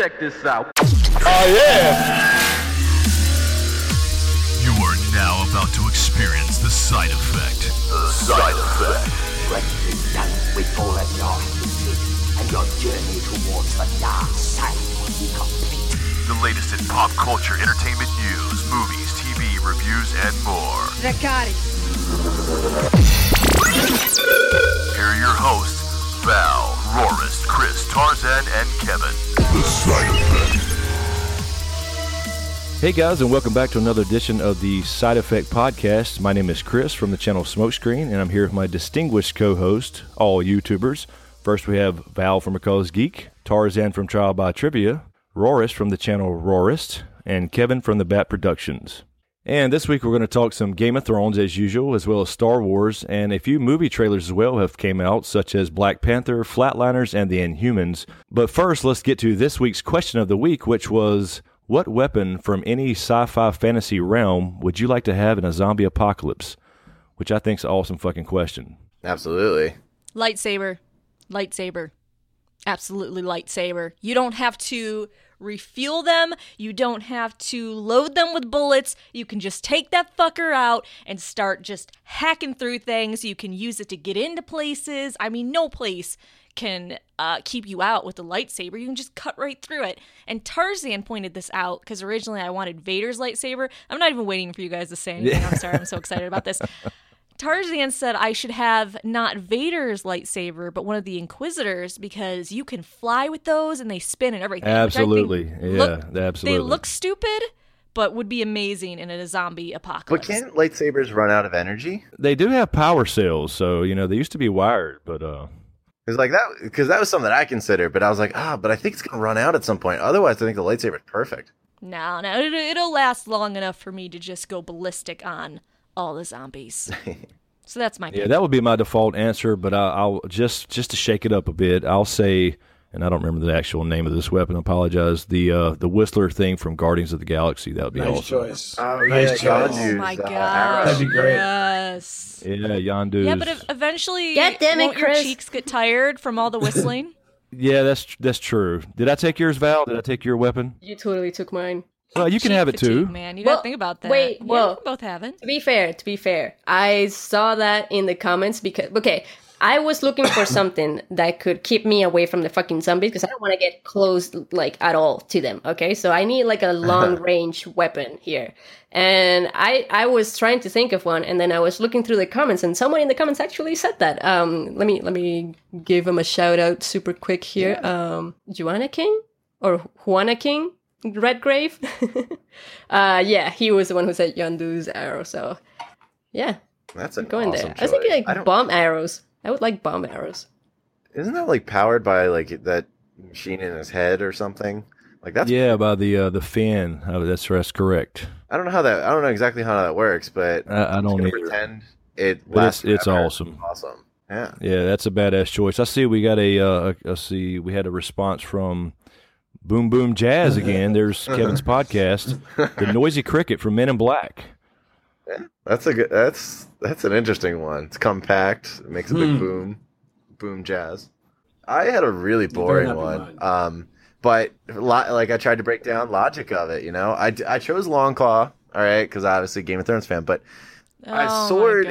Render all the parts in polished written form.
check this out. Oh, yeah. You are now about to experience the side effect. The side effect. When you're done with all of your hatred and your journey towards the dark side will be complete. The latest in pop culture, entertainment news, movies, TV, reviews, and more. Dracarys. Here are your hosts, Val, Rorist, Chris, Tarzan, and Kevin. The side effect. Hey guys, and welcome back to another edition of the Side Effect Podcast. My name is Chris from the channel Smokescreen, and I'm here with my distinguished co-host, all YouTubers. First we have Val from McCullough's Geek, Tarzan from Trial by Trivia, Rorist from the channel Rorist, and Kevin from the Bat Productions. And this week we're going to talk some Game of Thrones as usual, as well as Star Wars, and a few movie trailers as well have came out, such as Black Panther, Flatliners, and The Inhumans. But first, let's get to this week's question of the week, which was, what weapon from any sci-fi fantasy realm would you like to have in a zombie apocalypse? Which I think is an awesome fucking question. Absolutely. Lightsaber. Lightsaber. Absolutely lightsaber. You don't have to refuel them. You don't have to load them with bullets. You can just take that fucker out and start just hacking through things. You can use it to get into places. I mean, no place can keep you out with the lightsaber. You can just cut right through it. And Tarzan pointed this out because originally I wanted Vader's lightsaber. I'm not even waiting for you guys to say anything. I'm sorry. I'm so excited about this. Tarzan said I should have not Vader's lightsaber, but one of the Inquisitors because you can fly with those and they spin and everything. Absolutely. Absolutely. They look stupid, but would be amazing in a zombie apocalypse. But can't lightsabers run out of energy? They do have power cells, so, they used to be wired, but... Because that was something I considered, but I was like, but I think it's going to run out at some point. Otherwise, I think the lightsaber is perfect. No, it'll last long enough for me to just go ballistic on all the zombies. So that's my pick. Yeah, that would be my default answer, but I'll just to shake it up a bit, I'll say, and I don't remember the actual name of this weapon, I apologize, the Whistler thing from Guardians of the Galaxy. That would be nice awesome. Choice. Nice choice. Oh my god. That'd be great. Yes. Yeah, Yondu's. Yeah, but eventually, God damn it, won't your Chris. cheeks get tired from all the whistling? Yeah, that's true. Did I take yours, Val? Did I take your weapon? You totally took mine. Well, you can have it Fatigue, too. man. You gotta think about that. Wait, Yeah, well, we can both have it. To be fair, I saw that in the comments because, I was looking for something that could keep me away from the fucking zombies because I don't want to get close, at all to them, okay? So I need, a long-range weapon here. And I was trying to think of one, and then I was looking through the comments, and someone in the comments actually said that. Let me give him a shout-out super quick here. Yeah. Juana King? Or Juana King? Redgrave? Yeah, he was the one who said Yondu's arrow, so yeah. That's an going awesome there. I was thinking bomb arrows. I would like bomb arrows. Isn't that powered by that machine in his head or something? That's by the fin. That's correct. I don't know exactly how that works, but I don't either. Pretend it lasts. It's forever. awesome. Awesome. Yeah. Yeah, that's a badass choice. I see we got we had a response from Boom Boom Jazz again. There's Kevin's podcast, The Noisy Cricket from Men in Black. Yeah, that's an interesting one. It's compact. It makes a big boom jazz. I had a really boring one. But I tried to break down logic of it. I chose Longclaw. All right, because obviously Game of Thrones fan. But a sword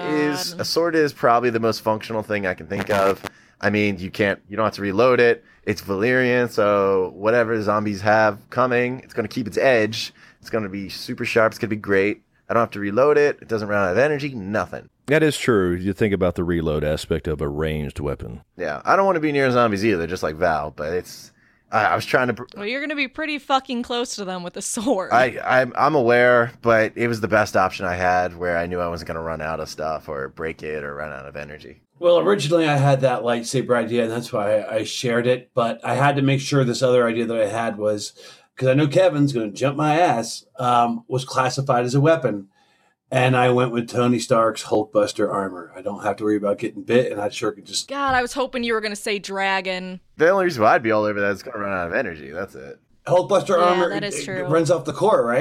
is probably the most functional thing I can think of. I mean, you don't have to reload it. It's Valyrian, so whatever zombies have coming, it's going to keep its edge. It's going to be super sharp. It's going to be great. I don't have to reload it. It doesn't run out of energy. Nothing. That is true. You think about the reload aspect of a ranged weapon. Yeah, I don't want to be near zombies either, just like Val. But it's. I was trying to. Well, you're going to be pretty fucking close to them with a sword. I'm aware, but it was the best option I had, where I knew I wasn't going to run out of stuff or break it or run out of energy. Well, originally I had that lightsaber idea, and that's why I shared it. But I had to make sure this other idea that I had was, because I know Kevin's going to jump my ass, was classified as a weapon. And I went with Tony Stark's Hulkbuster armor. I don't have to worry about getting bit, and I sure could just... God, I was hoping you were going to say dragon. The only reason why I'd be all over that is going to run out of energy. That's it. Hulkbuster armor, that is true. It runs off the core, right?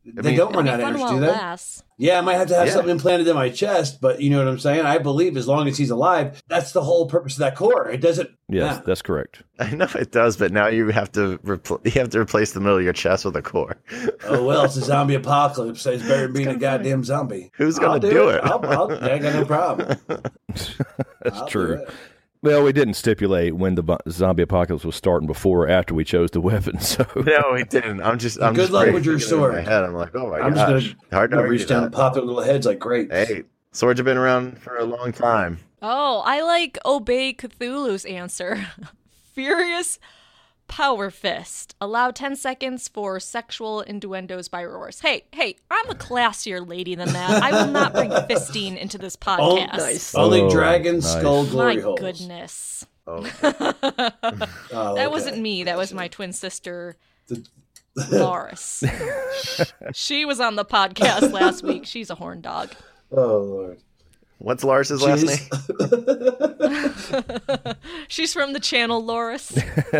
They don't run out of energy, do they? Yeah, I might have to have something implanted in my chest, but you know what I'm saying? I believe as long as he's alive, that's the whole purpose of that core. It doesn't... Yes, that's correct. I know it does, but now you have to replace the middle of your chest with a core. Oh, well, it's a zombie apocalypse. It's better than being a goddamn zombie. Who's going to do it? I got no problem. That's true. Well, we didn't stipulate when the zombie apocalypse was starting before or after we chose the weapon. So no, we didn't. I'm good luck with your sword. In my head. I'm like, oh my gosh. I'm just gonna reach down and pop their little heads like grapes. Hey, swords have been around for a long time. Oh, I like Obey Cthulhu's answer. Furious Power Fist. Allow 10 seconds for sexual innuendos by roars. Hey, I'm a classier lady than that. I will not bring fisting into this podcast. Nice. Only dragon skull glory My holes. goodness. Oh. That wasn't me. That was my twin sister, Loris. She was on the podcast last week. She's a horn dog. Oh, Lord. What's Lars's last name? She's from the channel, Loris.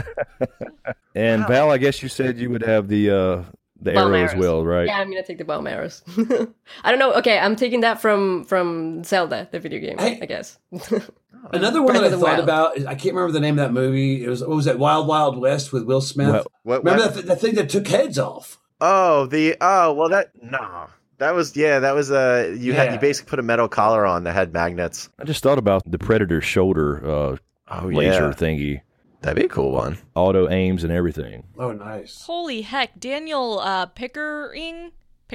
And Val, I guess you said you would have the arrow as well, right? Yeah, I'm gonna take the bow and arrows. I don't know. Okay, I'm taking that from Zelda, the video game. I guess. Another one that I thought about is I can't remember the name of that movie. It was what was that Wild Wild West with Will Smith? Remember that thing that took heads off? Oh, that was you basically put a metal collar on that had magnets. I just thought about the Predator's shoulder laser thingy. That'd be a cool one. Auto aims and everything. Oh, nice. Holy heck. Daniel Pickering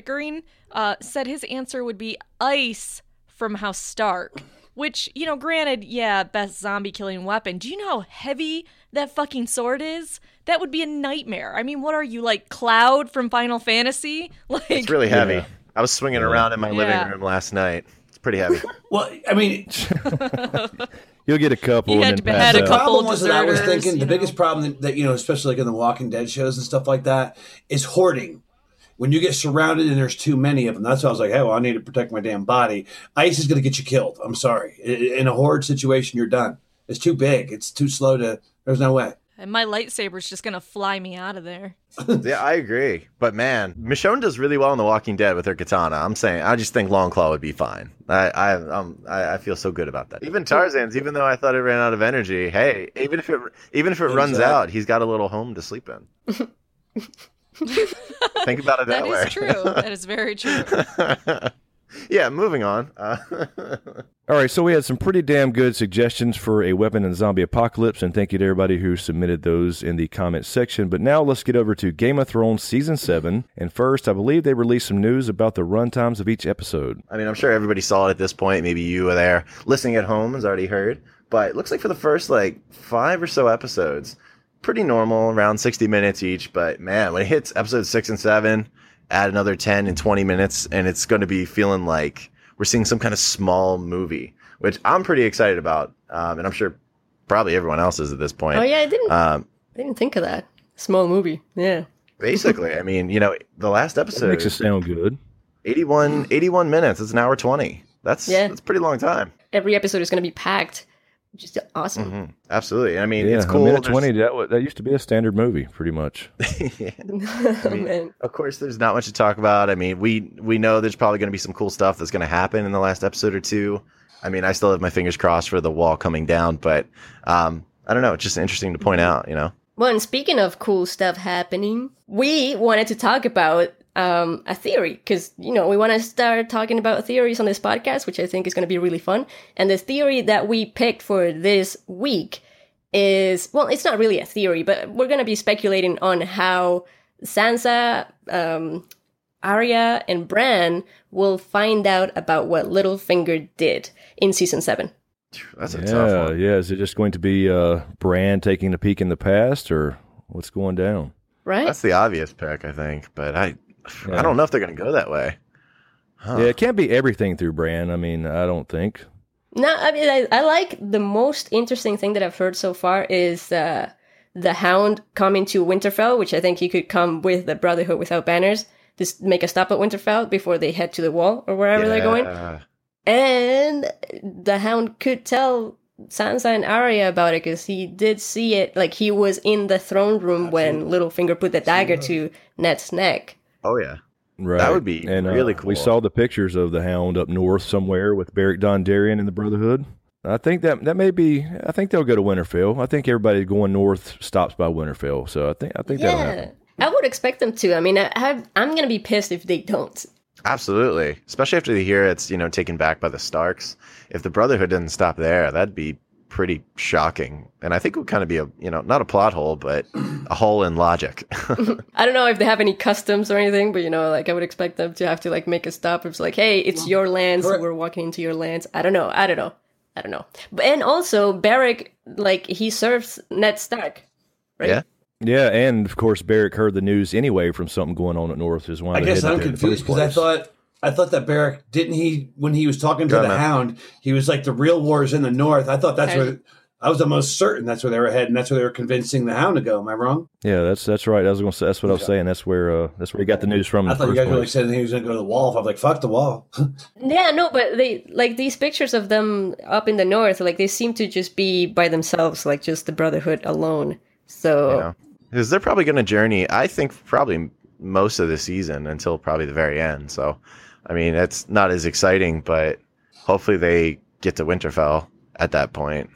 said his answer would be ice from House Stark. Which, granted, best zombie killing weapon. Do you know how heavy that fucking sword is? That would be a nightmare. I mean, what are you, like Cloud from Final Fantasy? It's really heavy. Yeah. I was swinging around in my living room last night. It's pretty heavy. Well, I mean... You'll get a couple. You had a couple was that I was thinking the biggest problem that especially like in the Walking Dead shows and stuff like that, is hoarding. When you get surrounded and there's too many of them, that's why I was like, hey, well, I need to protect my damn body. Ice is going to get you killed. I'm sorry. In a horde situation, you're done. It's too big. It's too slow to. There's no way. And my lightsaber's just going to fly me out of there. Yeah, I agree. But man, Michonne does really well in The Walking Dead with her katana. I just think Longclaw would be fine. I feel so good about that. Even Tarzan's, even though I thought it ran out of energy, hey, even if it runs out, he's got a little home to sleep in. Think about it that way. That is true. That is very true. Yeah, moving on. All right, so we had some pretty damn good suggestions for a weapon in zombie apocalypse, and thank you to everybody who submitted those in the comments section. But now let's get over to Game of Thrones Season 7. And first, I believe they released some news about the runtimes of each episode. I mean, I'm sure everybody saw it at this point. Maybe you were there listening at home has already heard. But it looks like for the first, 5 or so episodes, pretty normal, around 60 minutes each. But man, when it hits episodes 6 and 7, add another 10 and 20 minutes, and it's going to be feeling like we're seeing some kind of small movie, which I'm pretty excited about. And I'm sure probably everyone else is at this point. Oh, yeah, I didn't think of that. Small movie, yeah. Basically, I mean, the last episode... That makes it sound good. 81 minutes. It's an hour 20. That's a pretty long time. Every episode is going to be packed. Just awesome. Mm-hmm. Absolutely. I mean, it's cool. A minute 20, that used to be a standard movie, pretty much. Yeah. I mean, of course, there's not much to talk about. I mean, we know there's probably going to be some cool stuff that's going to happen in the last episode or two. I mean, I still have my fingers crossed for the wall coming down, but I don't know. It's just interesting to point out, Well, and speaking of cool stuff happening, we wanted to talk about a theory, because, we want to start talking about theories on this podcast, which I think is going to be really fun. And the theory that we picked for this week is, well, it's not really a theory, but we're going to be speculating on how Sansa, Arya, and Bran will find out about what Littlefinger did in Season 7. That's a tough one. Yeah. Is it just going to be Bran taking a peek in the past, or what's going down? Right? That's the obvious pick, I think, but I don't know if they're going to go that way. Huh. Yeah, it can't be everything through Bran. I mean, I don't think. No, I mean, I like the most interesting thing that I've heard so far is the Hound coming to Winterfell, which I think he could come with the Brotherhood without banners, just make a stop at Winterfell before they head to the Wall or wherever they're going. And the Hound could tell Sansa and Arya about it, because he did see it. Like, he was in the throne room when Littlefinger put the dagger to Ned's neck. Oh, yeah. Right. That would be really cool. We saw the pictures of the Hound up north somewhere with Beric Dondarrion and the Brotherhood. I think that may be. I think they'll go to Winterfell. I think everybody going north stops by Winterfell. So I think that'll happen. I would expect them to. I mean, I'm going to be pissed if they don't. Absolutely, especially after they hear it's taken back by the Starks. If the Brotherhood didn't stop there, that'd be pretty shocking. And I think it would kind of be a not a plot hole, but a hole in logic. I don't know if they have any customs or anything, but like I would expect them to have to like make a stop. It's like, hey, it's your lands. We're walking into your lands. I don't know. And also, Beric, like, he serves Ned Stark, right? Yeah. Yeah, and of course, Beric heard the news anyway from something going on at North. Is why I guess I'm confused because I thought that Beric didn't he when he was talking to the Hound, he was like the real war is in the North. I thought that's where I was the most certain that's where they were heading. That's where they were convincing the Hound to go. Am I wrong? Yeah, that's right. I was going to say that's what I was saying. That's where he got the news from. I thought you guys were like saying he was going to go to the Wall. I was like, fuck the Wall. Yeah, no, but they like these pictures of them up in the North. Like they seem to just be by themselves, like just the Brotherhood alone. So. Because they're probably going to journey, I think, probably most of the season until probably the very end. So, I mean, it's not as exciting, but hopefully they get to Winterfell at that point.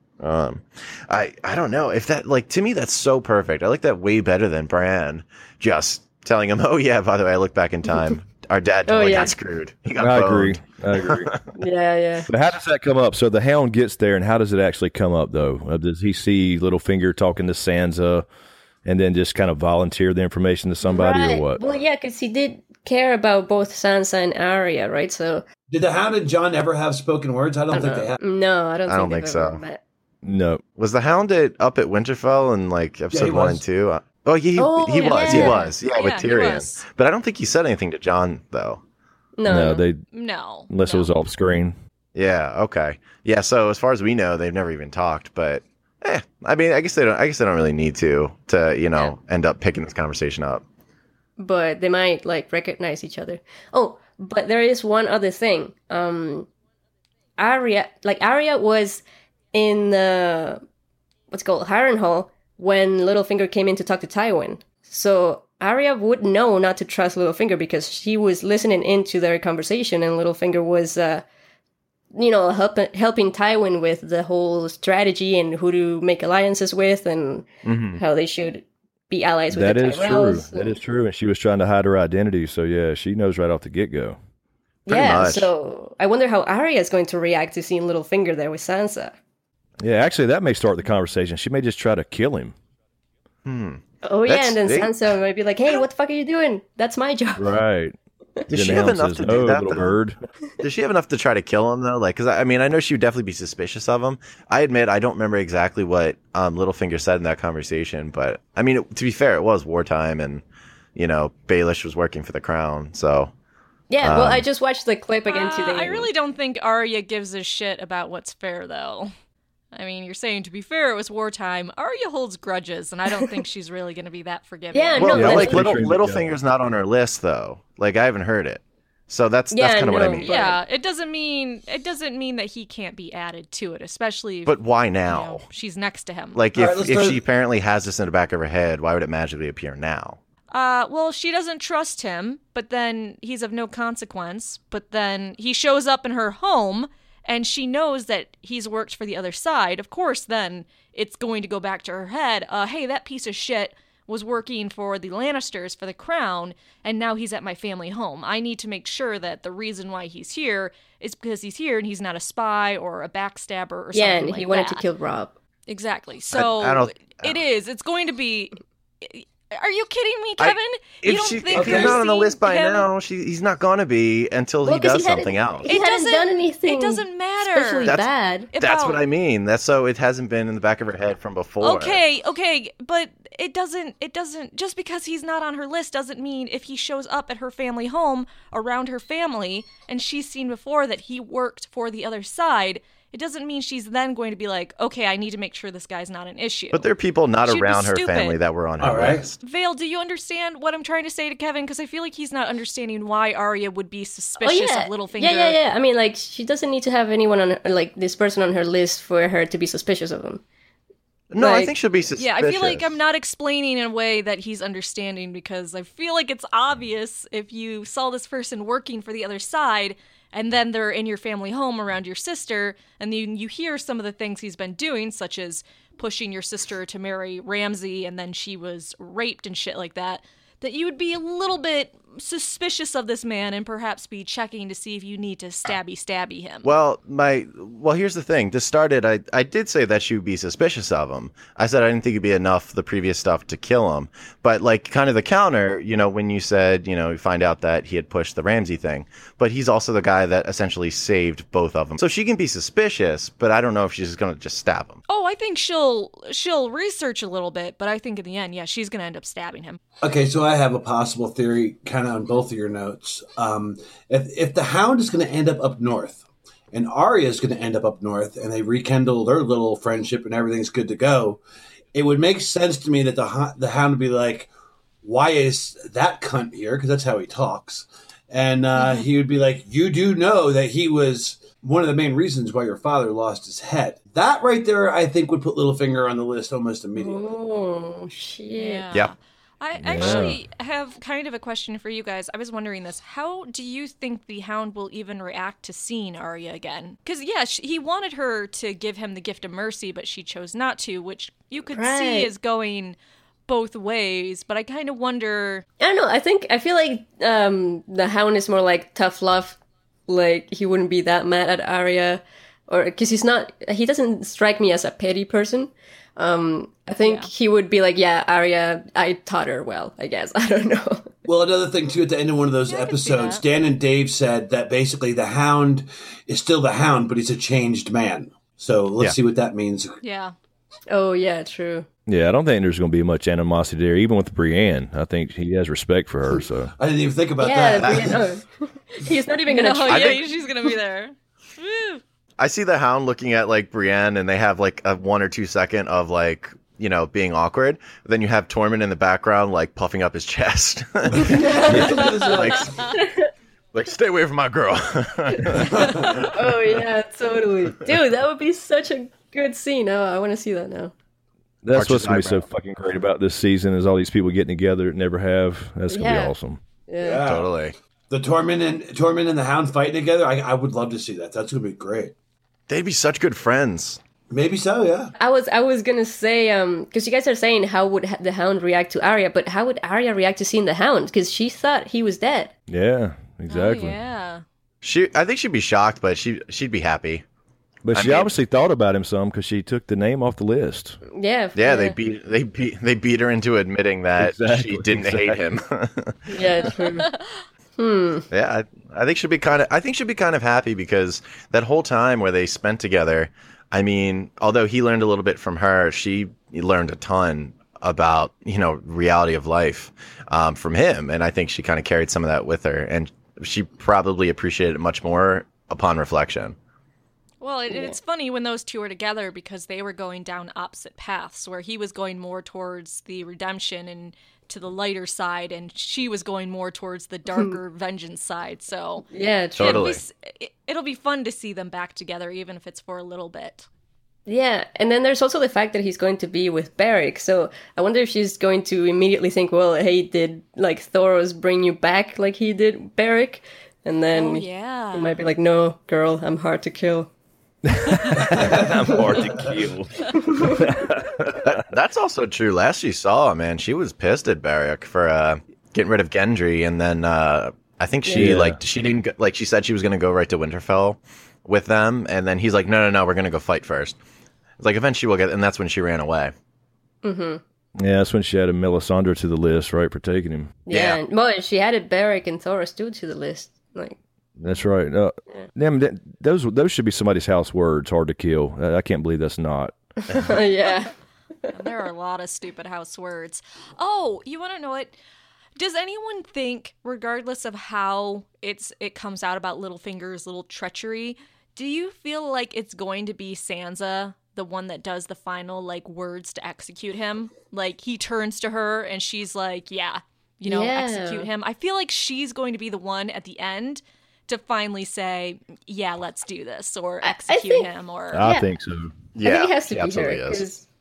I don't know if that, like, to me, that's so perfect. I like that way better than Bran just telling him, oh, yeah, by the way, I look back in time. Our dad totally got screwed. He got boned. I agree. Yeah. But how does that come up? So the Hound gets there, and how does it actually come up, though? Does he see Littlefinger talking to Sansa? And then just kind of volunteer the information to somebody or what? Well, yeah, because he did care about both Sansa and Arya, right? So did the Hound and Jon ever have spoken words? I don't think they have. No, I don't think so. Met. No. Was the Hound up at Winterfell in like episode 1 and 2? Oh, he was. Yeah, with Tyrion. But I don't think he said anything to Jon though. No. Unless it was off screen. Yeah. Okay. Yeah. So as far as we know, they've never even talked. But I mean, I guess they don't really need to end up picking this conversation up. But they might like recognize each other. Oh, but there is one other thing. Arya was in the what's called Harrenhal when Littlefinger came in to talk to Tywin. So Arya would know not to trust Littlefinger because she was listening into their conversation, and Littlefinger was helping Tywin with the whole strategy and who to make alliances with and how they should be allies with the Tyrells. That is true. And she was trying to hide her identity. So, yeah, she knows right off the get-go. So I wonder how Arya is going to react to seeing Littlefinger there with Sansa. Yeah, actually, that may start the conversation. She may just try to kill him. Oh, yeah, and then Sansa might be like, hey, what the fuck are you doing? That's my job. Right. Does she have enough to do that? Little bird. Does she have enough to try to kill him though? Like, because I mean, I know she would definitely be suspicious of him. I admit I don't remember exactly what Littlefinger said in that conversation, but I mean, to be fair, it was wartime, and Baelish was working for the crown, so. Yeah, well, I just watched the clip again today. I really don't think Arya gives a shit about what's fair, though. I mean, you're saying, to be fair, it was wartime. Arya holds grudges, and I don't think she's really going to be that forgiving. Littlefinger's not on her list, though. Like, I haven't heard it. So that's kind of what I mean. Yeah, it doesn't mean that he can't be added to it, especially if, but why now? She's next to him. Like, if she apparently has this in the back of her head, why would it magically appear now? Well, she doesn't trust him, but then he's of no consequence. But then he shows up in her home, and she knows that he's worked for the other side. Of course, then it's going to go back to her head. Hey, that piece of shit was working for the Lannisters for the crown, and now he's at my family home. I need to make sure that the reason why he's here is because he's here and he's not a spy or a backstabber or something like that. Yeah, and he wanted to kill Robb. Exactly. So it's going to be... Are you kidding me, Kevin? If he's not on the list by now, he's not going to be until he does something else. He hasn't done anything. It doesn't matter. Especially bad. That's what I mean. That's so it hasn't been in the back of her head from before. Okay, but it doesn't. Just because he's not on her list doesn't mean if he shows up at her family home around her family and she's seen before that he worked for the other side. It doesn't mean she's then going to be like, okay, I need to make sure this guy's not an issue. But there are people not around her family that were on her list. Vale, do you understand what I'm trying to say to Kevin? Because I feel like he's not understanding why Arya would be suspicious of Littlefinger. Yeah. I mean, like, she doesn't need to have anyone on, like, this person on her list for her to be suspicious of him. No, I Like- think she'll be suspicious. Yeah, I feel like I'm not explaining in a way that he's understanding because I feel like it's obvious if you saw this person working for the other side and then they're in your family home around your sister and then you hear some of the things he's been doing, such as pushing your sister to marry Ramsey and then she was raped and shit like that, that you would be a little bit suspicious of this man and perhaps be checking to see if you need to stabby him. Well, here's the thing. This started, I did say that she would be suspicious of him. I said I didn't think it'd be enough, the previous stuff, to kill him. But, like, kind of the counter, you know, when you said, you know, you find out that he had pushed the Ramsey thing. But he's also the guy that essentially saved both of them. So she can be suspicious, but I don't know if she's just going to just stab him. Oh, I think she'll research a little bit, but I think in the end, yeah, she's going to end up stabbing him. Okay, so I have a possible theory kind of on both of your notes. If the Hound is going to end up north and Arya is going to end up north and they rekindle their little friendship and everything's good to go, it would make sense to me that the Hound would be like, why is that cunt here? Because that's how he talks. And he would be like, you do know that he was one of the main reasons why your father lost his head. That right there, I think, would put Littlefinger on the list almost immediately. Oh, shit. Yeah. I actually have kind of a question for you guys. I was wondering this. How do you think the Hound will even react to seeing Arya again? Because, yeah, he wanted her to give him the gift of mercy, but she chose not to, which you could see is going both ways. But I kind of wonder... I don't know. I feel like the Hound is more like tough love. Like, he wouldn't be that mad at Arya. Or because he doesn't strike me as a petty person. I think he would be like, yeah, Arya, I taught her well, I guess. I don't know. Well, another thing, too, at the end of one of those I can see episodes, that. Dan and Dave said that basically the Hound is still the Hound, but he's a changed man. So let's see what that means. Yeah. Oh, yeah, true. Yeah, I don't think there's going to be much animosity there, even with Brienne. I think he has respect for her. So I didn't even think about Yeah, that. he's not even going to Oh, try. yeah, she's going to be there. Woo. I see the Hound looking at, like, Brienne, and they have, like, a 1 or 2 second of, like, you know, being awkward. Then you have Tormund in the background, like, puffing up his chest. like, stay away from my girl. Oh, yeah, totally. Dude, that would be such a good scene. Oh, I want to see that now. that's Archer's what's going to be so eyebrow. fucking great about this season is all these people getting together that never have. That's going to Yeah. be awesome. Yeah. Totally. The Tormund and the Hound fighting together, I would love to see that. That's going to be great. They'd be such good friends. Maybe so, yeah. I was gonna say, because you guys are saying how would the Hound react to Arya, but how would Arya react to seeing the Hound? Because she thought he was dead. Yeah, exactly. Oh, yeah. I think she'd be shocked, but she'd be happy. But she mean- obviously thought about him some because she took the name off the list. Yeah. Yeah, they beat her into admitting that Exactly, she didn't hate him. Yeah, true. Yeah, I think she'd be kind of happy because that whole time where they spent together, I mean, although he learned a little bit from her, she learned a ton about, you know, reality of life from him, and I think she kind of carried some of that with her, and she probably appreciated it much more upon reflection. Well, it's funny when those two are together because they were going down opposite paths, where he was going more towards the redemption and to the lighter side, and she was going more towards the darker vengeance side. So Yeah, true. Totally. it'll be fun to see them back together, even if it's for a little bit. Yeah, and then there's also the fact that he's going to be with Beric. So I wonder if she's going to immediately think, well, hey, did like Thoros bring you back like he did Beric? And then Oh, yeah. he might be like, no, girl, I'm hard to kill. I'm hard to kill. That's also true. Last you saw, man, she was pissed at Beric for getting rid of Gendry, and then I think she she didn't she said she was going to go right to Winterfell with them, and then he's like, no, we're going to go fight first. It's like eventually we'll get, and that's when she ran away. Yeah, that's when she added Melisandre to the list, right, for taking him. Yeah, Yeah. well, she added Beric and Thoros too to the list. Like, That's right. Damn, those should be somebody's house words. Hard to kill. I can't believe that's not. yeah. There are a lot of stupid house words. Oh, you want to know what? Does anyone think, regardless of how it comes out about Littlefinger's little treachery, do you feel like it's going to be Sansa, the one that does the final like words to execute him? Like he turns to her and she's like, yeah, execute him. I feel like she's going to be the one at the end to finally say, yeah, let's do this, or execute think- him, or I Yeah. think so. Yeah, I think it has to she be her absolutely is. because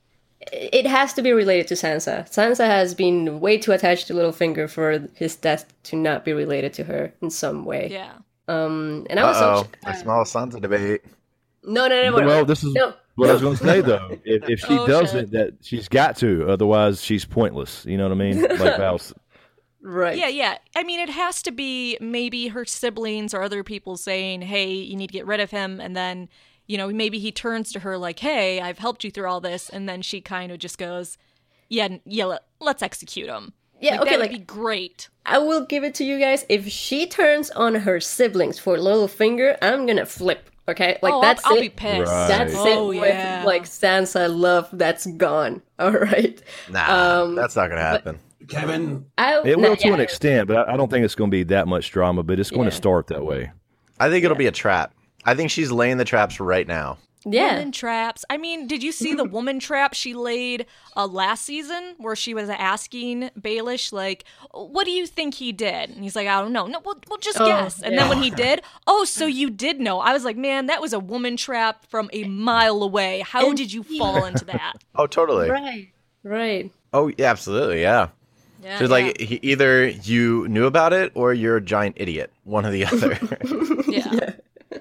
it has to be related to Sansa. Sansa has been way too attached to Littlefinger for his death to not be related to her in some way. Yeah. And I was I smell a Sansa debate. No. Well, this is no. what I was going to say, though. If she Oh, does shit. it, that she's got to. Otherwise, she's pointless. You know what I mean? Like Val. Right. Yeah. I mean, it has to be maybe her siblings or other people saying, hey, you need to get rid of him. And then, you know, maybe he turns to her like, hey, I've helped you through all this. And then she kind of just goes, yeah, let's execute him. Yeah, okay, that like- would be great. I will give it to you guys. If she turns on her siblings for Littlefinger, I'm gonna flip. Okay, like that's I'll it. be pissed. Right. That's Oh, it. yeah. With like Sansa love, that's gone. All right. Nah, that's not gonna happen. Kevin, It will to an extent, but I don't think it's going to be that much drama. But it's going to Yeah. start that way. I think it'll be a trap. I think she's laying the traps right now. Yeah. Woman traps. I mean, did you see the woman trap she laid last season where she was asking Baelish, like, what do you think he did? And he's like, I don't know. No, we'll just guess. And then when he did, oh, so you did know. I was like, man, that was a woman trap from a mile away. How did you fall into that? Oh, totally. Right. Oh, yeah, absolutely. Yeah. Yeah, She's like, either you knew about it or you're a giant idiot. One or the other. yeah.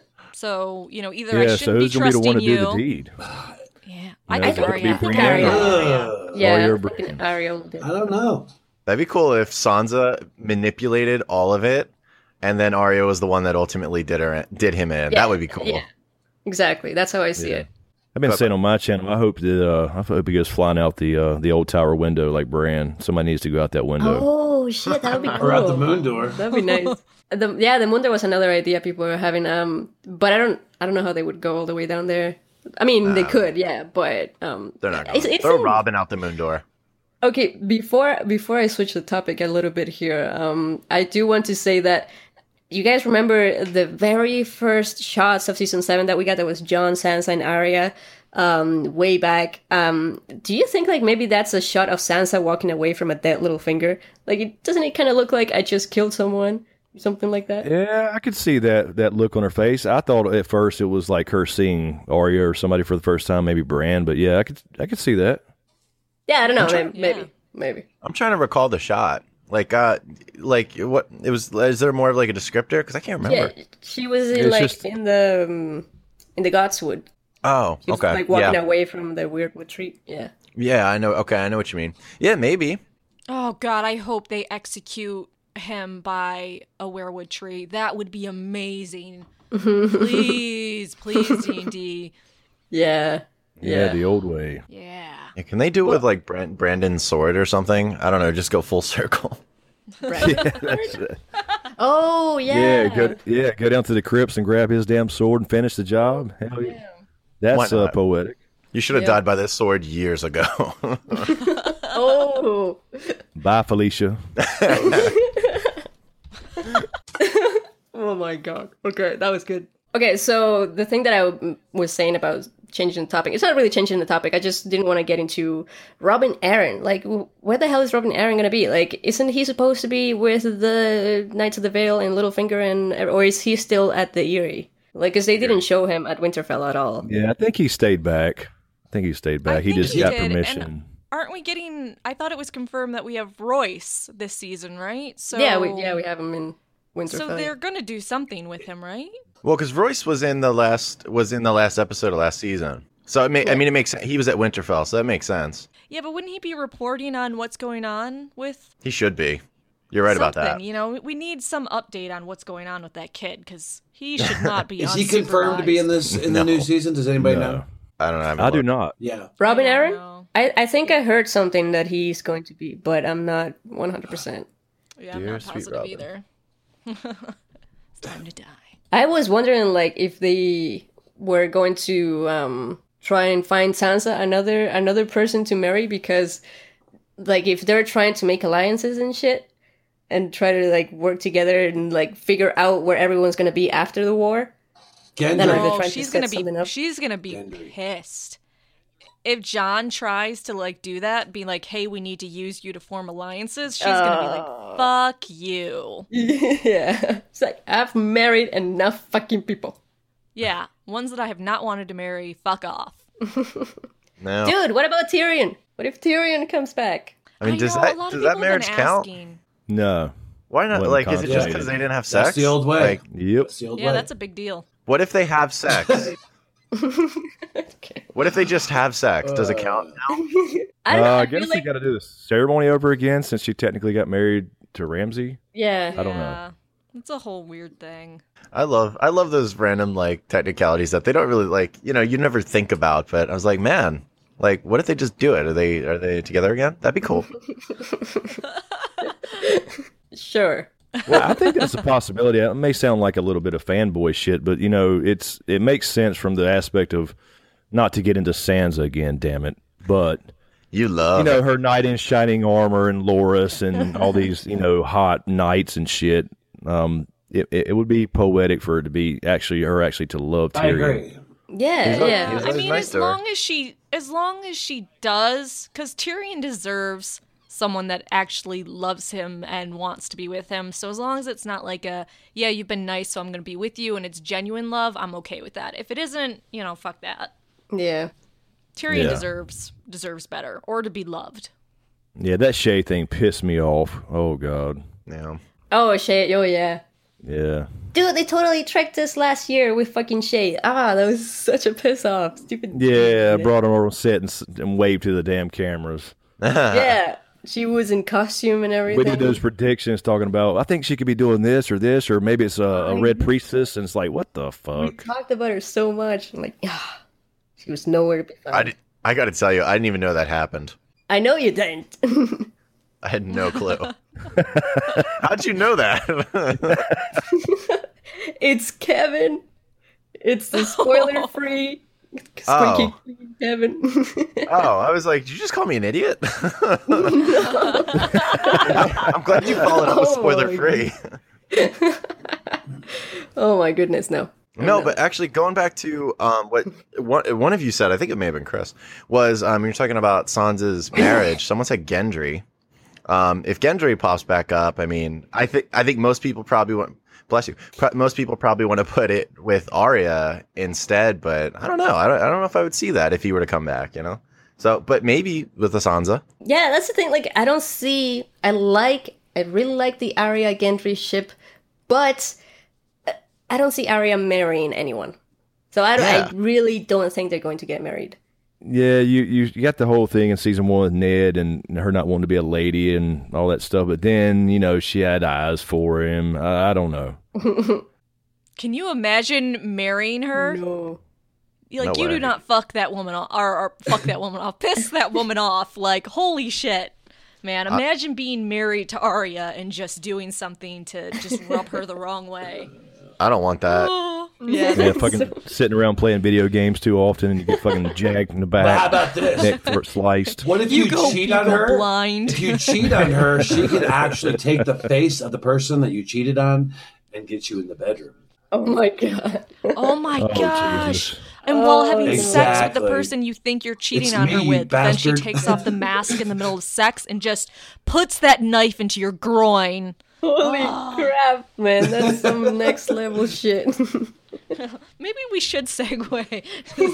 So, you know, either I Yeah. shouldn't So be who's going to be the one trusting to you. do the deed? Yeah. I I think think it'll be Arya. Brienne. Yeah. you're I think Brienne. Arya will do it. I don't know. That'd be cool if Sansa manipulated all of it, and then Arya was the one that ultimately did him in. Yeah, That would be cool. yeah. Exactly. That's how I see it. I've been saying on my channel, I hope he goes flying out the old tower window like Bran. Somebody needs to go out that window. Oh shit, that would be cool. Or out the moon door. That'd be nice. The moon door was another idea people were having. But I don't know how they would go all the way down there. I mean, they could, yeah, but They're not it's going to throw in- Robin out the moon door. Okay, before I switch the topic a little bit here, I do want to say that you guys remember the very first shots of season 7 that we got that was Jon, Sansa, and Arya way back. Do you think like maybe that's a shot of Sansa walking away from a dead Littlefinger? Like, doesn't it kind of look like I just killed someone? Something like that? Yeah, I could see that look on her face. I thought at first it was like her seeing Arya or somebody for the first time, maybe Bran. But yeah, I could see that. Yeah, I don't know. Maybe. I'm trying to recall the shot. Like what it was? Is there more of like a descriptor? Because I can't remember. Yeah, she was It's just- in the Godswood. Oh, She was okay. like walking Yeah. away from the weirdwood tree. Yeah. Yeah, I know. Okay, I know what you mean. Yeah, maybe. Oh, God, I hope they execute him by a werewood tree. That would be amazing. Please, D&D. Yeah. Yeah, the old way. Yeah. Yeah, can they do it with like Brandon's sword or something? I don't know. Just go full circle. That's it. Oh yeah. Go down to the crypts and grab his damn sword and finish the job. Hell yeah. That's Why not? poetic. You should have died by this sword years ago. Oh. Bye, Felicia. Oh my god. Okay, that was good. Okay, so the thing that I was saying about changing the topic, it's not really changing the topic. I just didn't want to get into Robin Arryn. Like, where the hell is Robin Arryn going to be? Like, isn't he supposed to be with the Knights of the Vale and Littlefinger, or is he still at the Eyrie? Like, because they didn't show him at Winterfell at all. Yeah, I think he stayed back. He I just think got did, permission. and aren't we getting... I thought it was confirmed that we have Royce this season, right? So Yeah, we have him in Winterfell. So they're going to do something with him, right? Well, because Royce was in the last episode of last season, so it it makes sense. He was at Winterfell, so that makes sense. Yeah, but wouldn't he be reporting on what's going on with He should be. You're right about that. You know, we need some update on what's going on with that kid because he should not be. Is he confirmed to be in this in the new season? Does anybody know? I don't know. I do not. Yeah. Robin I don't Arryn? know. I think I heard something that he's going to be, but I'm not 100%. Yeah, I'm Dear not sweet positive Robin. either. It's time to die. I was wondering, like, if they were going to try and find Sansa another person to marry, because, like, if they're trying to make alliances and shit, and try to, like, work together and, like, figure out where everyone's going to be after the war. Then Gendry. they're Oh, trying to she's set gonna something be up. she's gonna be pissed if John tries to like do that, be like, "Hey, we need to use you to form alliances." She's gonna be like, "Fuck you." Yeah. It's like, I've married enough fucking people. Yeah, ones that I have not wanted to marry. Fuck off. No. Dude, what about Tyrion? What if Tyrion comes back? I mean, does know, a lot of that people have marriage been count? asking. No. Why not? Wasn't Like, is it just consummated. because they didn't have sex? That's the old way. Like, Yep. That's the old Yeah, way. that's a big deal. what if they have sex? Okay. What if they just have sex? Does it count now? I don't know. I I guess feel they like, got to do the ceremony over again since she technically got married to Ramsay. yeah. I don't know. It's a whole weird thing. I love those random like technicalities that they don't really like. You know, you never think about. But I was like, man, like, what if they just do it? Are they together again? That'd be cool. Sure. Well, I think that's a possibility. It may sound like a little bit of fanboy shit, but you know, it makes sense from the aspect of not to get into Sansa again. Damn it, but You love you know it. her knight in shining armor and Loras and all these hot knights and shit. It would be poetic for her to be actually to love Tyrion. I agree. Yeah, yeah. he's I mean, nice as to her. long as she does, because Tyrion deserves someone that actually loves him and wants to be with him. So as long as it's not like yeah, you've been nice, so I'm going to be with you, and it's genuine love, I'm okay with that. If it isn't, fuck that. Yeah. Tyrion Yeah. deserves better, or to be loved. Yeah, that Shay thing pissed me off. Oh god. Yeah. Oh, Shay. Oh, yeah. Yeah. Dude, they totally tricked us last year with fucking Shay. That was such a piss off. Stupid. Yeah, I brought him over on set and waved to the damn cameras. Yeah. She was in costume and everything. We did those predictions talking about, I think she could be doing this, or maybe it's a red priestess, and it's like, what the We fuck? talked about her so much. I'm like, she was nowhere to be found. I got to tell you, I didn't even know that happened. I know you didn't. I had no clue. How'd you know that? It's Kevin. It's the spoiler-free. Oh. Squeaky Kevin. Oh, I was like, did you just call me an idiot? I'm glad you followed up with Oh, spoiler free. Oh my goodness, no. No, but actually, going back to what one of you said, I think it may have been Chris, was you're talking about Sansa's marriage. Someone said Gendry. If Gendry pops back up, I mean, I think most people probably want. Bless you. Most people probably want to put it with Arya instead, but I don't know. I don't know if I would see that if he were to come back. So, but maybe with the Sansa. Yeah, that's the thing. Like, I don't see. I really like the Arya Gendry ship, but I don't see Arya marrying anyone. So I really don't think they're going to get married. Yeah, you got the whole thing in season 1 with Ned and her not wanting to be a lady and all that stuff, but then, she had eyes for him. I don't know. Can you imagine marrying her? No. Like, No you way. do not fuck that woman off, or fuck that woman off, piss that woman off. Like, holy shit. Man, imagine being married to Arya and just doing something to just rub her the wrong way. I don't want that. Yeah. Yeah, fucking sitting around playing video games too often and you get fucking jacked in the But how back, about this? neck throat sliced. What if You you, go cheat on her? blind. If you cheat on her, she could actually take the face of the person that you cheated on and get you in the bedroom. Oh my god. Oh my Oh, gosh. Jesus. And while having sex with Exactly. the person you think you're cheating It's on her me, you with, then she bastard. takes off the mask in the middle of sex and just puts that knife into your groin. Holy crap, man. That's some next level shit. Maybe we should segue.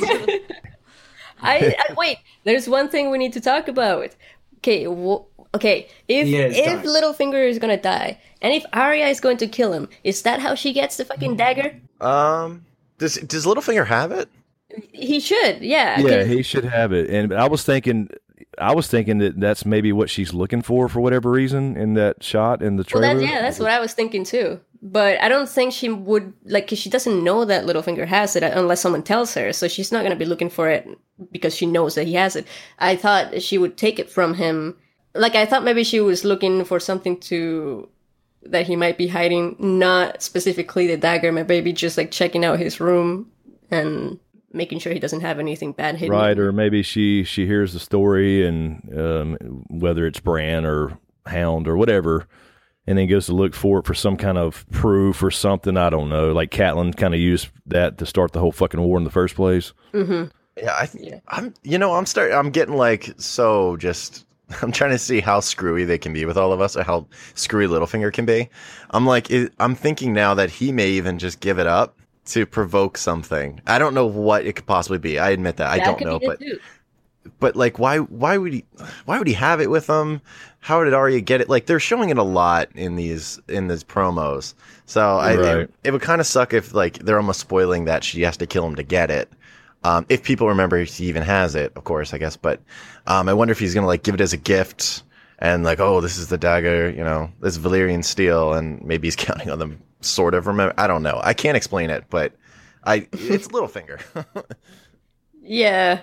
Wait, there's one thing we need to talk about. Okay, okay. Yeah, it's If time. Littlefinger is gonna die, and if Arya is going to kill him, is that how she gets the fucking dagger? Does Littlefinger have it? He should, yeah. Yeah, he should have it. And I was thinking that that's maybe what she's looking for whatever reason in that shot in the Well, trailer. that's what I was thinking too. But I don't think she would, like, 'cause she doesn't know that Littlefinger has it unless someone tells her. So she's not going to be looking for it because she knows that he has it. I thought she would take it from him. Like, I thought maybe she was looking for something that he might be hiding, not specifically the dagger, maybe just like checking out his room and making sure he doesn't have anything bad hidden. Right, or maybe she hears the story and whether it's Bran or Hound or whatever, and then goes to look for it for some kind of proof or something. I don't know. Like Catelyn kind of used that to start the whole fucking war in the first place. Yeah, I'm getting like so just. I'm trying to see how screwy they can be with all of us, or how screwy Littlefinger can be. I'm thinking now that he may even just give it up to provoke something. I don't know what it could possibly be. I admit that I don't know, but but like, why would he have it with him? How did Arya get it? Like, they're showing it a lot in these promos. So it would kind of suck if like they're almost spoiling that she has to kill him to get it. If people remember he even has it, of course, I guess. But I wonder if he's gonna like give it as a gift and like, oh, this is the dagger, you know, this Valyrian steel, and maybe he's counting on them. Sort of remember. I don't know. I can't explain it, but it's Littlefinger. Yeah.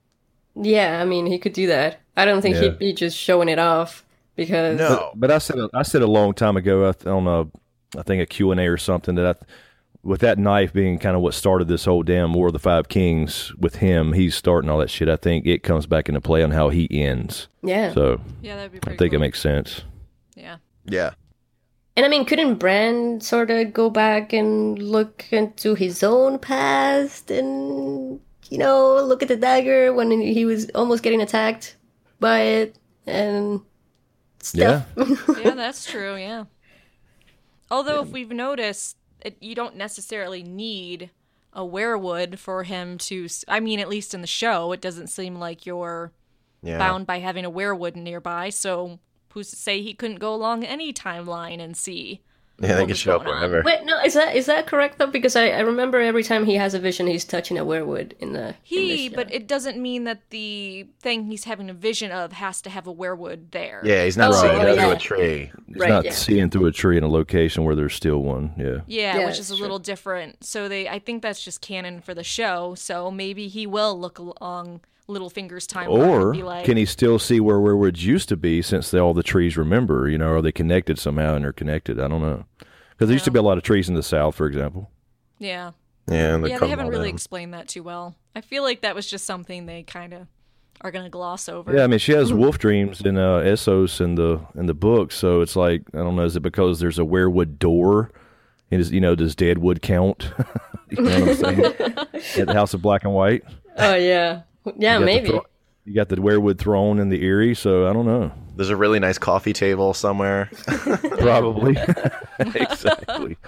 I mean, he could do that. I don't think he'd be just showing it off because. No, but I said a long time ago on I think a Q&A or something that with that knife being kind of what started this whole damn War of the Five Kings with him, he's starting all that shit. I think it comes back into play on how he ends. Yeah. So that'd be pretty I think cool. it makes sense. Yeah. Yeah. And I mean, couldn't Bran sort of go back and look into his own past and, you know, look at the dagger when he was almost getting attacked by it and stuff? Yeah, that's true, yeah. Although, if we've noticed, you don't necessarily need a werewood for him to... I mean, at least in the show, it doesn't seem like you're bound by having a werewood nearby, so who's to say he couldn't go along any timeline and see? Yeah, they can show up wherever. Wait, no, is that correct though? Because I remember every time he has a vision, he's touching a werewood in the but it doesn't mean that the thing he's having a vision of has to have a werewood there. Yeah, he's not seeing through a tree. He's not seeing through a tree in a location where there's still one. Yeah, which is a little different. So I think that's just canon for the show. So maybe he will look along Littlefinger's timeline. Or and be like, can he still see where werewoods used to be since all the trees remember? You know, are they connected somehow and they're connected? I don't know. Because there used to be a lot of trees in the South, for example. Yeah. Yeah, They haven't really explained that too well. I feel like that was just something they kind of are going to gloss over. Yeah, I mean, she has wolf dreams in Essos in the book, so it's like, I don't know, is it because there's a werewood door? Does Deadwood count? You know what I'm saying? At the House of Black and White? Oh, yeah. Yeah, maybe. You got the werewood throne in the Eyrie, so I don't know. There's a really nice coffee table somewhere. Probably. Exactly.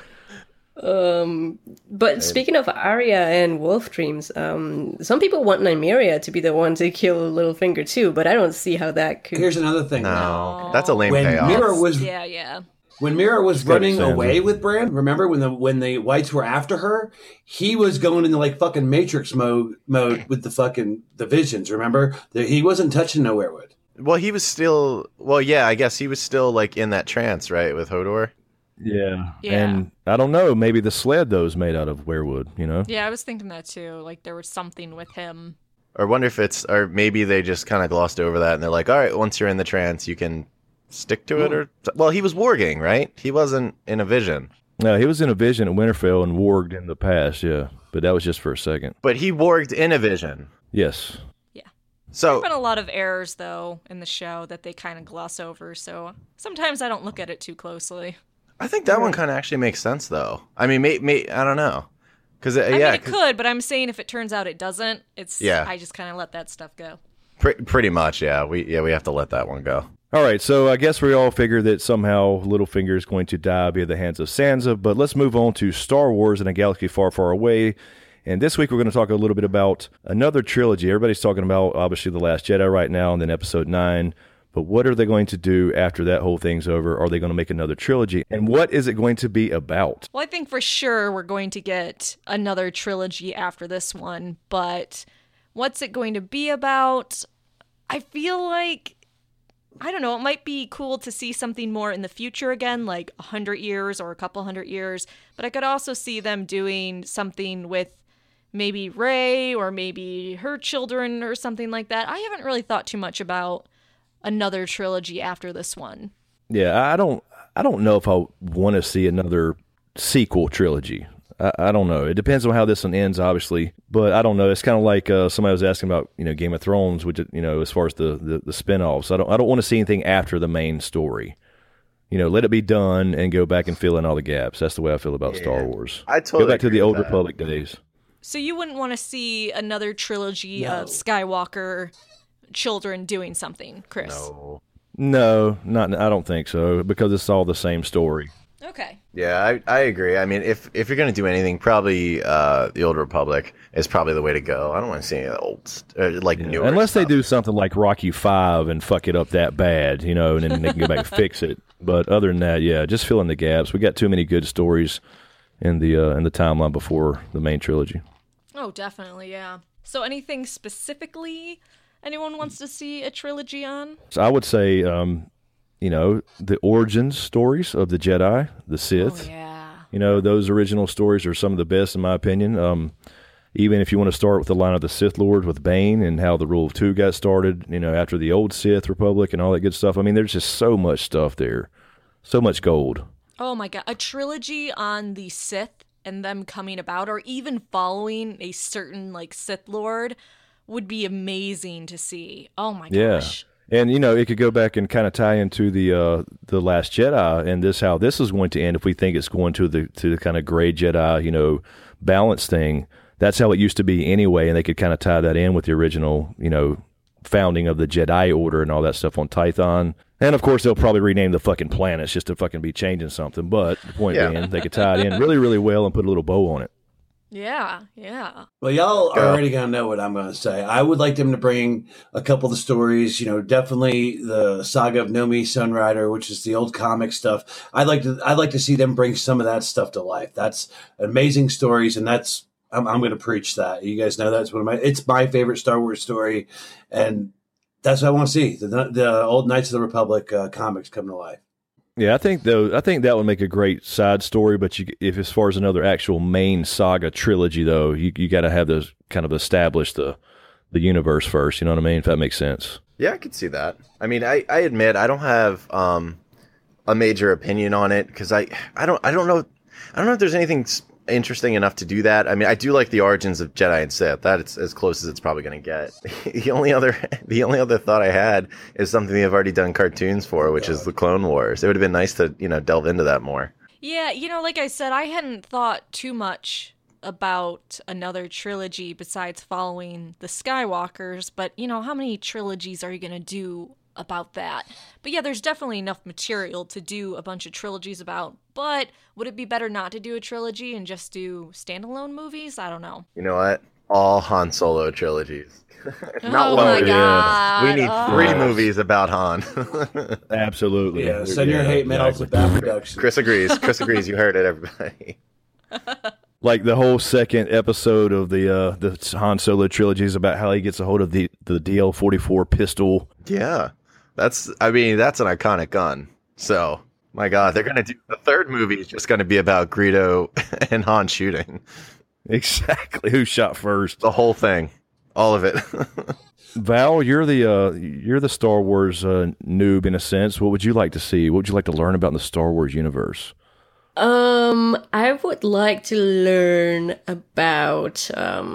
But speaking of Arya and wolf dreams, some people want Nymeria to be the one to kill Littlefinger too, but I don't see how that could. Here's another thing. No, that's a lame When payoff. Mira was When Mira was running away with Bran, remember when the whites were after her, he was going into like fucking Matrix mode with the visions. Remember, he wasn't touching no werewood. Well, he was still. Well, yeah, I guess he was still like in that trance, right, with Hodor. Yeah. And I don't know, maybe the sled though is made out of werewood, you know? Yeah, I was thinking that too. Like there was something with him. Or wonder if or maybe they just kind of glossed over that and they're like, all right, once you're in the trance, you can stick to it. Well, he was warging, right? He wasn't in a vision. No, he was in a vision at Winterfell and warged in the past, yeah. But that was just for a second. But he warged in a vision. Yes. Yeah. So there's been a lot of errors though in the show that they kind of gloss over, so sometimes I don't look at it too closely. I think that one kind of actually makes sense, though. I mean, I don't know, because I mean, it could, but I'm saying if it turns out it doesn't, I just kind of let that stuff go. Pretty much, yeah. We have to let that one go. All right, so I guess we all figure that somehow Littlefinger is going to die via the hands of Sansa, but let's move on to Star Wars in a galaxy far, far away. And this week we're going to talk a little bit about another trilogy. Everybody's talking about, obviously, The Last Jedi right now, and then Episode 9. But what are they going to do after that whole thing's over? Are they going to make another trilogy? And what is it going to be about? Well, I think for sure we're going to get another trilogy after this one. But what's it going to be about? I feel like, I don't know, it might be cool to see something more in the future again, like 100 years or a couple 100 years. But I could also see them doing something with maybe Rey or maybe her children or something like that. I haven't really thought too much about another trilogy after this one. Yeah, I don't know if I want to see another sequel trilogy. I don't know. It depends on how this one ends, obviously. But I don't know. It's kind of like somebody was asking about, Game of Thrones, which, as far as the spinoffs. I don't want to see anything after the main story. Let it be done and go back and fill in all the gaps. That's the way I feel about Star Wars. I totally go back to the Old that. Republic days. So you wouldn't want to see another trilogy of Skywalker children doing something, Chris? No, I don't think so, because it's all the same story. Okay. Yeah, I agree. I mean, if you're gonna do anything, probably the Old Republic is probably the way to go. I don't want to see any of the old newer unless stuff. they do something like Rocky V and fuck it up that bad, and then they can go back and fix it. But other than that, yeah, just fill in the gaps. We got too many good stories in the timeline before the main trilogy. Oh, definitely, yeah. So anything specifically anyone wants to see a trilogy on? So I would say, the origins stories of the Jedi, the Sith. Oh, yeah. Those original stories are some of the best in my opinion. Even if you want to start with the line of the Sith Lord with Bane and how the Rule of Two got started, after the old Sith Republic and all that good stuff. I mean, there's just so much stuff there. So much gold. Oh my god. A trilogy on the Sith and them coming about, or even following a certain, Sith Lord would be amazing to see. Oh my gosh. And, it could go back and kind of tie into the Last Jedi and how this is going to end if we think it's going to the kind of gray Jedi, balance thing. That's how it used to be anyway, and they could kind of tie that in with the original, founding of the Jedi Order and all that stuff on Tython. And, of course, they'll probably rename the fucking planets just to fucking be changing something. But the point being, they could tie it in really, really well and put a little bow on it. Yeah, yeah. Well, y'all are already going to know what I'm going to say. I would like them to bring a couple of the stories, definitely the saga of Nomi Sunrider, which is the old comic stuff. I'd like to see them bring some of that stuff to life. That's amazing stories, and I'm going to preach that. You guys know that's it's my favorite Star Wars story, and that's what I want to see. The old Knights of the Republic comics come to life. Yeah, I think that would make a great side story. But if as far as another actual main saga trilogy, though, you got to have those kind of establish the universe first. You know what I mean? If that makes sense. Yeah, I could see that. I mean, I admit I don't have a major opinion on it because I don't know if there's anything interesting enough to do that. I mean, I do like the origins of Jedi and Sith. That's as close as it's probably going to get. The only other thought I had is something they've already done cartoons for, which is the Clone Wars. It would have been nice to, delve into that more. Yeah, like I said, I hadn't thought too much about another trilogy besides following the Skywalkers, but how many trilogies are you going to do about that? But yeah, there's definitely enough material to do a bunch of trilogies about, but would it be better not to do a trilogy and just do standalone movies? I don't know. You know what? All Han Solo trilogies. Not one. My God. We need 3 movies about Han. Absolutely. Yeah, send your hate mail to Bad Production. Chris agrees. You heard it, everybody. Like the whole second episode of the Han Solo trilogy is about how he gets a hold of the DL-44 pistol. Yeah. That's an iconic gun. So, my God, they're going to do the third movie is just going to be about Greedo and Han shooting. Exactly. Who shot first? The whole thing. All of it. Val, you're the Star Wars noob in a sense. What would you like to see? What would you like to learn about in the Star Wars universe? I would like to learn about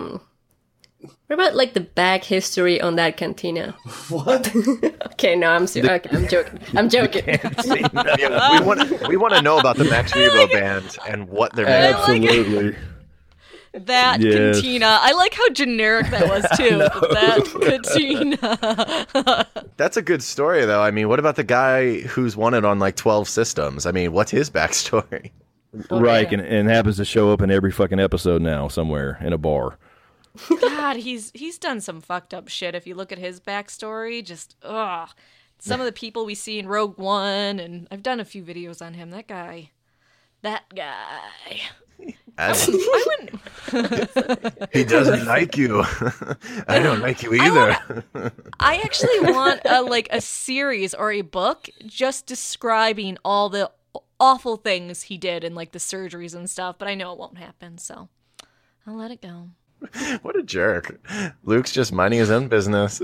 what about like the back history on that cantina? What? Okay, no, I'm joking. I'm joking. Yeah, we want to know about the Max Rebo band and what they're made of. Absolutely. That cantina. I like how generic that was too. That cantina. That's a good story though. I mean, what about the guy who's won it on like 12 systems? I mean, what's his backstory? Right, and happens to show up in every fucking episode now somewhere in a bar. God, he's done some fucked up shit. If you look at his backstory, just some of the people we see in Rogue One, and I've done a few videos on him. That guy. I wouldn't. He doesn't like you. I don't like you either. I actually want a series or a book just describing all the awful things he did and like the surgeries and stuff, but I know it won't happen, so I'll let it go. What a jerk. Luke's just minding his own business.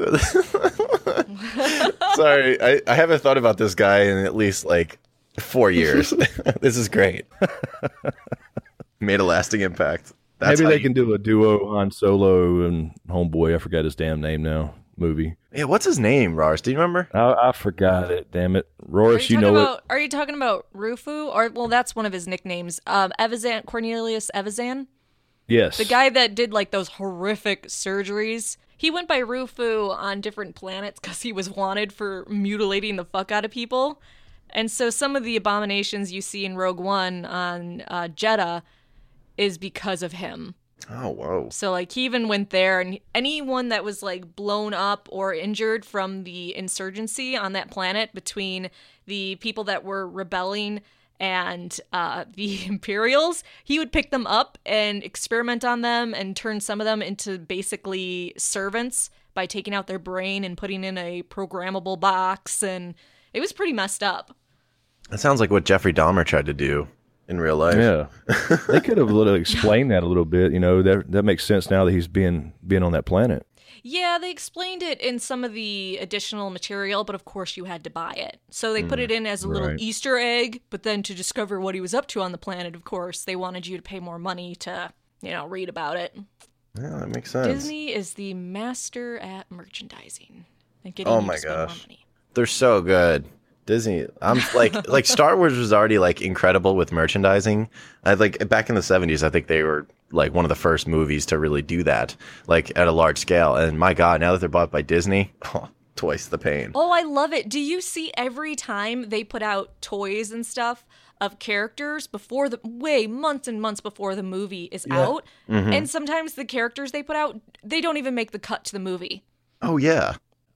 Sorry, I haven't thought about this guy in at least like 4 years. This is great. Made a lasting impact. Maybe they can do a duo Han Solo and Homeboy. I forgot his damn name now. Movie. Yeah, what's his name, Rars? Do you remember? I forgot it. Damn it, Roris, you know it. Are you talking about Rufu? Or well, that's one of his nicknames. Evazan, Cornelius Evazan. Yes. The guy that did like those horrific surgeries. He went by Rufu on different planets because he was wanted for mutilating the fuck out of people. And so some of the abominations you see in Rogue One on Jeddah is because of him. Oh, whoa. So, like, he even went there, and anyone that was, like, blown up or injured from the insurgency on that planet between the people that were rebelling and the Imperials, he would pick them up and experiment on them and turn some of them into basically servants by taking out their brain and putting in a programmable box, and it was pretty messed up. That sounds like what Jeffrey Dahmer tried to do in real life. Yeah, they could have explained that a little bit. That makes sense now that he's being on that planet. Yeah, they explained it in some of the additional material, but of course you had to buy it. So they put it in as a little Easter egg, but then to discover what he was up to on the planet, of course, they wanted you to pay more money to, read about it. Yeah, that makes sense. Disney is the master at merchandising. And getting oh you my to spend more gosh. money. They're so good. Disney, I'm like Star Wars was already like incredible with merchandising. I like back in the 70s, I think they were like one of the first movies to really do that, like at a large scale. And my God, now that they're bought by Disney, twice the pain. Oh, I love it. Do you see every time they put out toys and stuff of characters before months and months before the movie is out? Mm-hmm. And sometimes the characters they put out, they don't even make the cut to the movie. Oh yeah.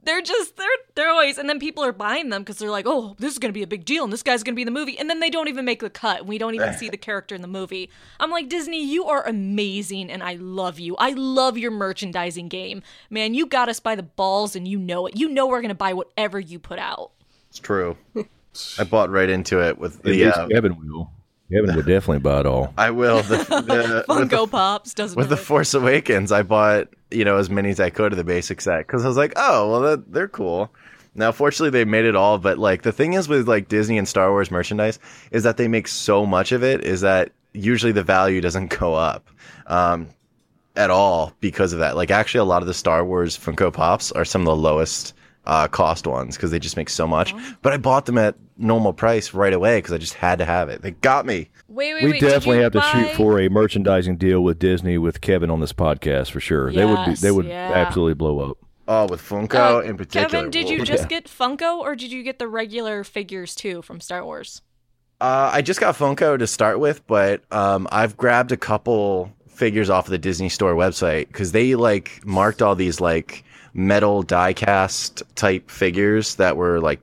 They're always, and then people are buying them because they're like, oh, this is going to be a big deal and this guy's going to be in the movie. And then they don't even make the cut. We don't even see the character in the movie. I'm like, Disney, you are amazing and I love you. I love your merchandising game. Man, you got us by the balls and you know it. You know we're going to buy whatever you put out. It's true. I bought right into it with the... Kevin will. Kevin would definitely buy it all. I will. Funko Pops doesn't With matter. The Force Awakens, I bought, as many as I could of the basic set because I was like, oh, well, they're cool. Now, fortunately, they made it all, but like the thing is with like Disney and Star Wars merchandise is that they make so much of it is that usually the value doesn't go up at all because of that. Like actually, a lot of the Star Wars Funko Pops are some of the lowest cost ones because they just make so much. But I bought them at normal price right away because I just had to have it. They got me. Wait. We definitely have to shoot for a merchandising deal with Disney with Kevin on this podcast for sure. Yes, they would absolutely blow up. Oh, with Funko in particular. Kevin, did you just get Funko or did you get the regular figures too from Star Wars? I just got Funko to start with, but I've grabbed a couple figures off of the Disney Store website because they like marked all these like metal die-cast type figures that are like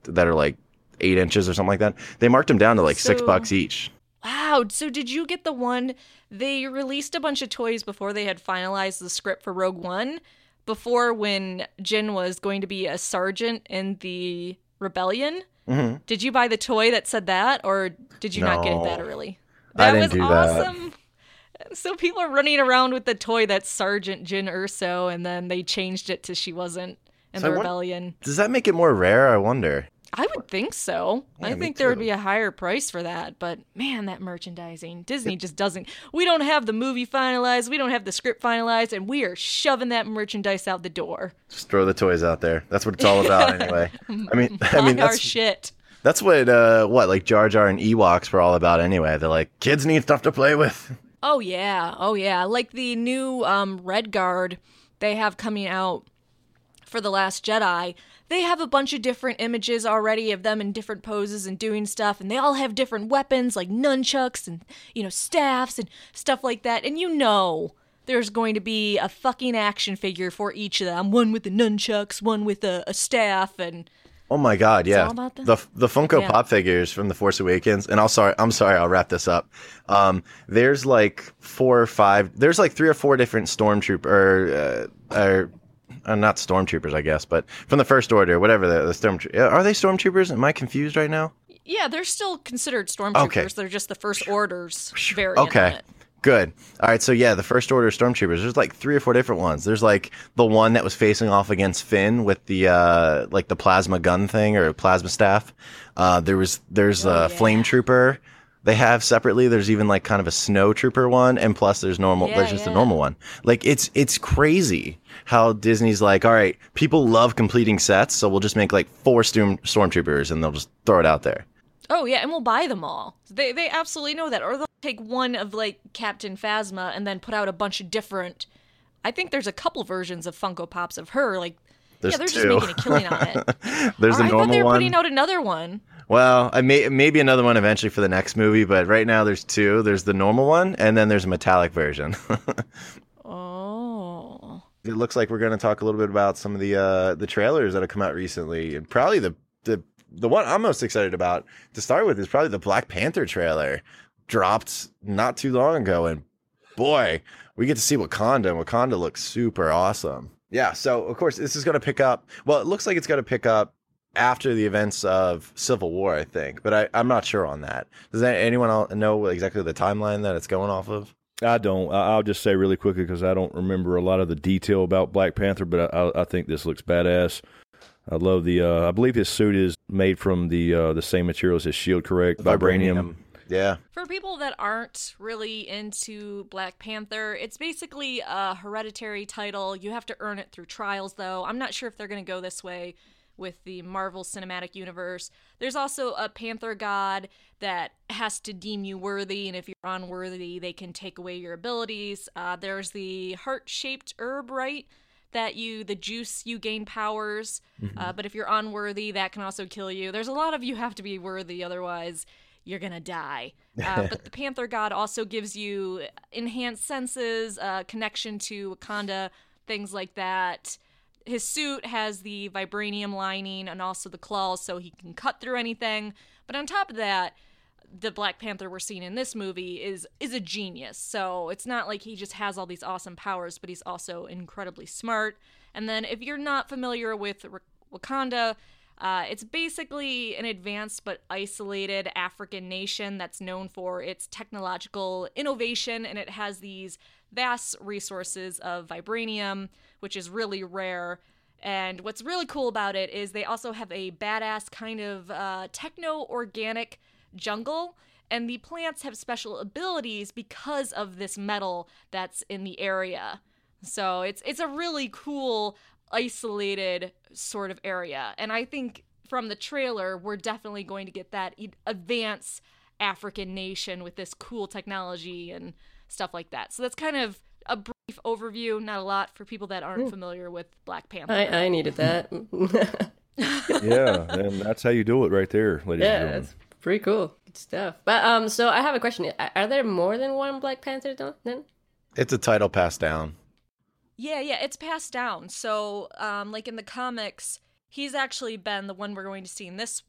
8 inches or something like that. They marked them down to like $6 each. Wow. So did you get the one? They released a bunch of toys before they had finalized the script for Rogue One, before when Jyn was going to be a sergeant in the rebellion. Mm-hmm. Did you buy the toy that said that, or did you not get it that early? I didn't do awesome. So people are running around with the toy that's Sergeant Jyn Erso, and then they changed it to she wasn't in the rebellion. Does that make it more rare? I wonder. I would think so. Yeah, I think there would be a higher price for that. But man, that merchandising. Disney just doesn't. We don't have the movie finalized. We don't have the script finalized. And we are shoving that merchandise out the door. Just throw the toys out there. That's what it's all about anyway. I mean, Our that's shit. That's what like Jar Jar and Ewoks were all about anyway. They're like, kids need stuff to play with. Oh, yeah. Like the new Red Guard they have coming out for The Last Jedi. They have a bunch of different images already of them in different poses and doing stuff, and they all have different weapons like nunchucks and, staffs and stuff like that. And there's going to be a fucking action figure for each of them. One with the nunchucks, one with a staff, and... Oh my God, yeah. All about that? The Funko Pop figures from The Force Awakens, and I'm sorry, I'll wrap this up. There's like 4 or 5, there's like 3 or 4 different stormtrooper, not stormtroopers, I guess, but from the First Order, whatever the stormtroopers. Are they stormtroopers? Am I confused right now? Yeah, they're still considered stormtroopers. Okay. They're just the First Order's variant on Okay. it. Good. All right, so yeah, the First Order stormtroopers. There's like 3 or 4 different ones. There's like the one that was facing off against Finn with the like the plasma gun thing or plasma staff. There's a flame trooper they have separately. There's even like kind of a snow trooper one, and plus there's normal. There's just a normal one. Like it's crazy how Disney's like, all right, people love completing sets, so we'll just make like 4 stormtroopers and they'll just throw it out there. Oh, yeah, and we'll buy them all. They absolutely know that. Or they'll take one of, like, Captain Phasma and then put out a bunch of different... I think there's a couple versions of Funko Pops of her. Like, they're 2. just making a killing on it. There's a normal one. I thought they were putting out another one. Well, maybe another one eventually for the next movie, but right now there's two. There's the normal one, and then there's a metallic version. Oh. It looks like we're going to talk a little bit about some of the trailers that have come out recently. And probably the one I'm most excited about to start with is probably the Black Panther trailer. Dropped not too long ago, and boy, we get to see Wakanda. Wakanda looks super awesome. Yeah, so of course this is going to pick up. Well, it looks like it's going to pick up after the events of Civil War, I think, but I'm not sure on that. Does anyone know exactly the timeline that it's going off of? I don't. I'll just say really quickly because I don't remember a lot of the detail about Black Panther, but I think this looks badass. I love the. I believe his suit is made from the same material as his shield, correct? Vibranium. Yeah. For people that aren't really into Black Panther, it's basically a hereditary title. You have to earn it through trials, though. I'm not sure if they're going to go this way with the Marvel Cinematic Universe. There's also a Panther god that has to deem you worthy, and if you're unworthy, they can take away your abilities. There's the heart-shaped herb, right? The juice, you gain powers, but if you're unworthy, that can also kill you. There's a lot of you have to be worthy, otherwise you're gonna die. But the Panther god also gives you enhanced senses, connection to Wakanda, things like that. His suit has the vibranium lining and also the claws, so he can cut through anything. But on top of that, the Black Panther we're seeing in this movie is a genius. So it's not like he just has all these awesome powers, but he's also incredibly smart. And then if you're not familiar with Wakanda, it's basically an advanced but isolated African nation that's known for its technological innovation, and it has these vast resources of vibranium, which is really rare. And what's really cool about it is they also have a badass kind of techno-organic jungle, and the plants have special abilities because of this metal that's in the area. So it's a really cool, isolated sort of area. And I think from the trailer, we're definitely going to get that advanced African nation with this cool technology and stuff like that. So that's kind of a brief overview, not a lot for people that aren't familiar with Black Panther. I needed that. Yeah, and that's how you do it right there, ladies and gentlemen. It's pretty cool. Good stuff. But so I have a question. Are there more than one Black Panther then? It's a title passed down. Yeah, it's passed down. So, like in the comics, he's actually been the one we're going to see in this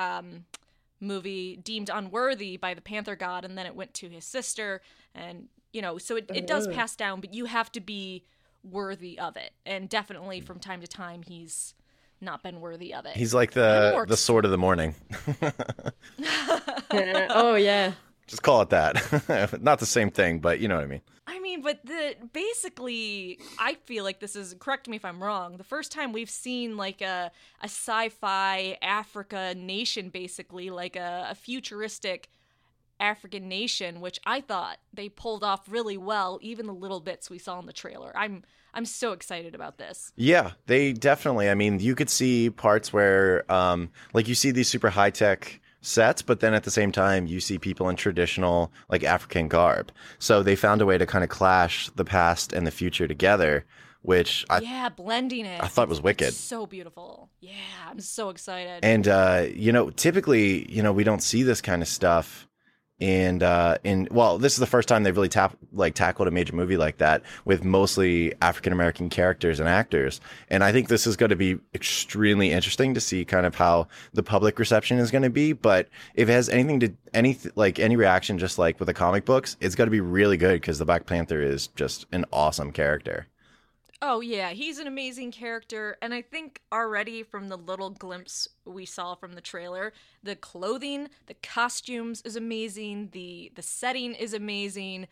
movie deemed unworthy by the Panther God, and then it went to his sister, and, so it does pass down, but you have to be worthy of it. And definitely from time to time, he's not been worthy of it. He's like the sword of the morning. Oh, yeah. Just call it that. Not the same thing, but you know what I mean. But basically, I feel like this is, correct me if I'm wrong, the first time we've seen like a sci-fi Africa nation, basically, like a futuristic African nation, which I thought they pulled off really well, even the little bits we saw in the trailer. I'm so excited about this. Yeah, they definitely, you could see parts where, like you see these super high-tech sets, but then at the same time you see people in traditional like African garb. So they found a way to kind of clash the past and the future together, which blending it. I thought was wicked. It's so beautiful. Yeah, I'm so excited. And typically, we don't see this kind of stuff. And this is the first time they've really tackled a major movie like that with mostly African American characters and actors. And I think this is going to be extremely interesting to see kind of how the public reception is going to be. But if it has any reaction, just like with the comic books, it's going to be really good because the Black Panther is just an awesome character. Oh, yeah, he's an amazing character, and I think already from the little glimpse we saw from the trailer, the clothing, the costumes is amazing, the setting is amazing.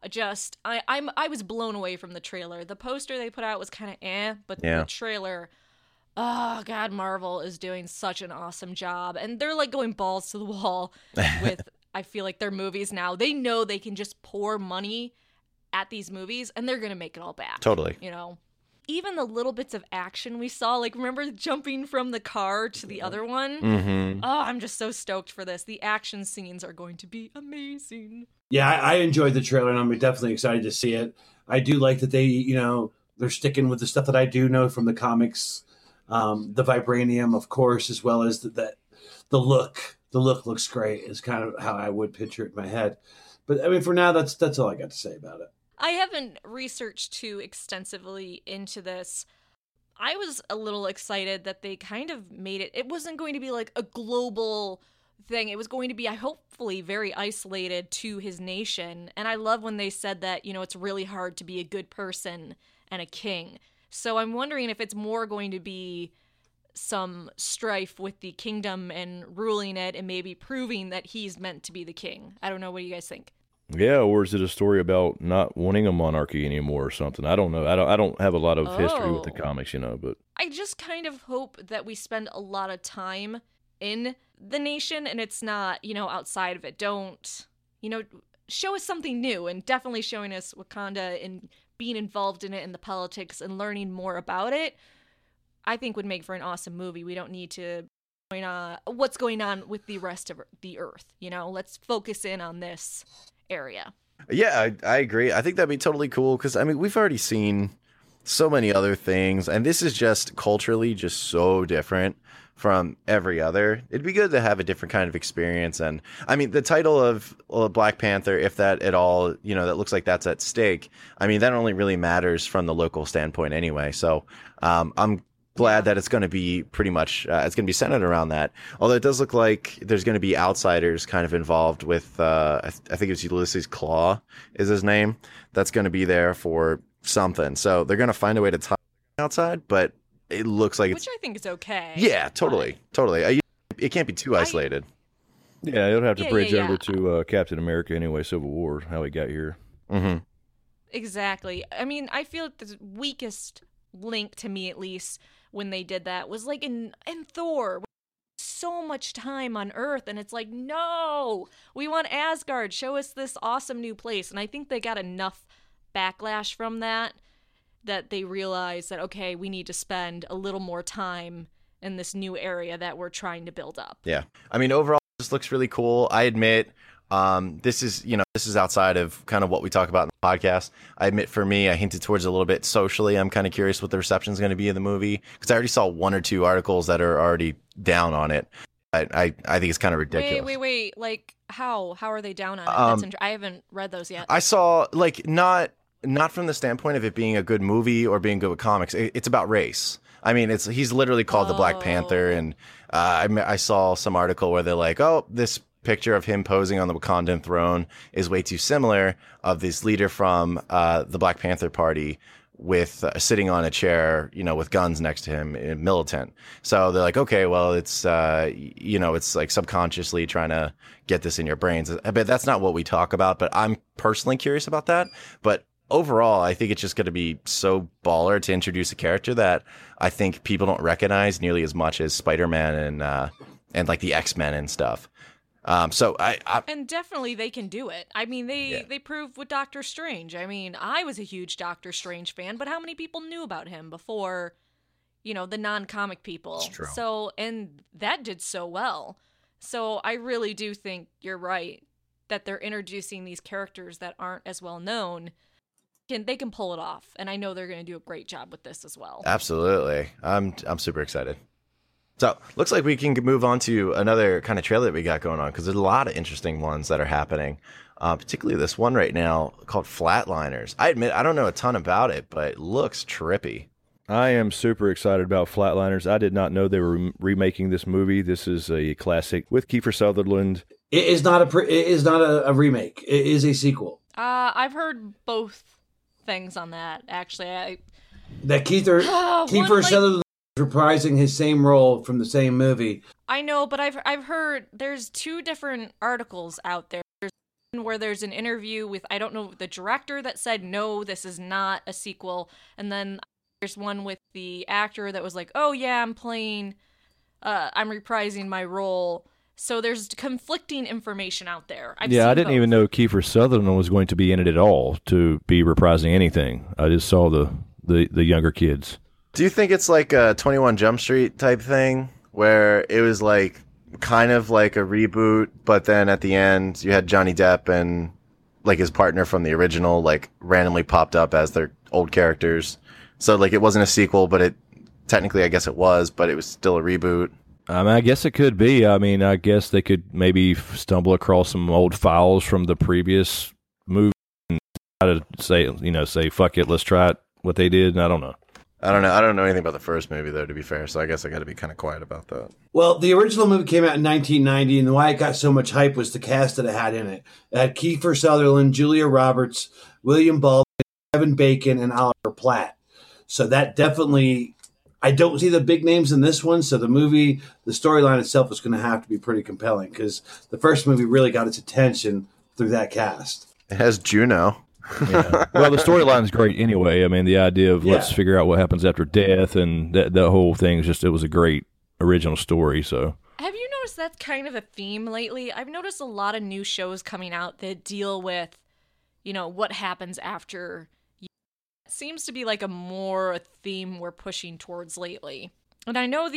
I was blown away from the trailer. The poster they put out was kind of but the trailer, oh, God, Marvel is doing such an awesome job, and they're like going balls to the wall with, I feel like, their movies now. They know they can just pour money at these movies, and they're gonna make it all back. Totally. Even the little bits of action we saw, like remember jumping from the car to the other one? Mm-hmm. Oh, I'm just so stoked for this. The action scenes are going to be amazing. Yeah, I enjoyed the trailer, and I'm definitely excited to see it. I do like that they, they're sticking with the stuff that I do know from the comics, the vibranium, of course, as well as the look the look looks great. Is kind of how I would picture it in my head. But I mean, for now, that's all I got to say about it. I haven't researched too extensively into this. I was a little excited that they kind of made it. It wasn't going to be like a global thing. It was going to be, hopefully, very isolated to his nation. And I love when they said that, it's really hard to be a good person and a king. So I'm wondering if it's more going to be some strife with the kingdom and ruling it and maybe proving that he's meant to be the king. I don't know. What do you guys think? Yeah, or is it a story about not wanting a monarchy anymore or something? I don't know. I don't have a lot of history with the comics, but I just kind of hope that we spend a lot of time in the nation and it's not, outside of it. Don't, show us something new, and definitely showing us Wakanda and being involved in it and the politics and learning more about it, I think would make for an awesome movie. We don't need to what's going on with the rest of the earth. Let's focus in on this area. Yeah, I agree. I think that'd be totally cool because, we've already seen so many other things, and this is just culturally just so different from every other. It'd be good to have a different kind of experience. And, the title of Black Panther, if that at all, that looks like that's at stake, that only really matters from the local standpoint anyway. So I'm glad that it's going to be pretty much it's going to be centered around that, although it does look like there's going to be outsiders kind of involved with I think it's Ulysses Claw is his name, that's going to be there for something, so they're going to find a way to tie outside, but it looks like which I think is okay. Yeah, totally. It can't be too isolated. Yeah, it'll have to bridge over to Captain America anyway, Civil War, how he got here. Mm-hmm. Exactly. I feel like the weakest link, to me at least, when they did that was like in Thor. So much time on Earth, and it's like, no, we want Asgard. Show us this awesome new place. And I think they got enough backlash from that they realized that, okay, we need to spend a little more time in this new area that we're trying to build up. Yeah. Overall, this looks really cool. I admit, this is outside of kind of what we talk about in the podcast. I admit, for me, I hinted towards a little bit socially. I'm kind of curious what the reception is going to be of the movie, because I already saw one or two articles that are already down on it. I think it's kind of ridiculous. Wait. Like, how are they down on it? I haven't read those yet. I saw, like, not from the standpoint of it being a good movie or being good with comics. It's about race. He's literally called the Black Panther, and I saw some article where they're like, oh, this picture of him posing on the Wakandan throne is way too similar of this leader from the Black Panther Party with sitting on a chair, with guns next to him, militant. So they're like, okay, well, it's it's like subconsciously trying to get this in your brains. But that's not what we talk about. But I'm personally curious about that. But overall, I think it's just going to be so baller to introduce a character that I think people don't recognize nearly as much as Spider-Man and like the X-Men and stuff. So and definitely they can do it. They proved with Doctor Strange. I was a huge Doctor Strange fan, but how many people knew about him before, the non-comic people? That's true. So, and that did so well. So I really do think you're right that they're introducing these characters that aren't as well known. They can pull it off, and I know they're going to do a great job with this as well. Absolutely. I'm super excited. So, looks like we can move on to another kind of trailer that we got going on, because there's a lot of interesting ones that are happening, particularly this one right now called Flatliners. I admit, I don't know a ton about it, but it looks trippy. I am super excited about Flatliners. I did not know they were remaking this movie. This is a classic with Kiefer Sutherland. It is not a remake. It is a sequel. I've heard both things on that, actually. Kiefer Sutherland reprising his same role from the same movie. I know, but I've heard there's two different articles out there. There's one where there's an interview with, I don't know, the director that said, no, this is not a sequel. And then there's one with the actor that was like, oh yeah, I'm reprising my role. So there's conflicting information out there. I didn't even know Kiefer Sutherland was going to be in it at all, to be reprising anything. I just saw the younger kids. Do you think it's like a 21 Jump Street type thing, where it was like kind of like a reboot, but then at the end you had Johnny Depp and like his partner from the original like randomly popped up as their old characters? So like it wasn't a sequel, but it technically, I guess it was, but it was still a reboot. I mean, I guess it could be. I mean, I guess they could maybe stumble across some old files from the previous movie and try to say, fuck it, let's try it, what they did. And I don't know. I don't know anything about the first movie, though, to be fair, so I guess I got to be kind of quiet about that. Well, the original movie came out in 1990, and why it got so much hype was the cast that it had in it. It had Kiefer Sutherland, Julia Roberts, William Baldwin, Kevin Bacon, and Oliver Platt. So that definitely... I don't see the big names in this one, so the storyline itself is going to have to be pretty compelling because the first movie really got its attention through that cast. It has Juno. Yeah. Well, the storyline's great anyway. I mean, the idea of let's figure out what happens after death and that whole thing it was a great original story. So, have you noticed that's kind of a theme lately? I've noticed a lot of new shows coming out that deal with, what happens after. Seems to be like a theme we're pushing towards lately. And I know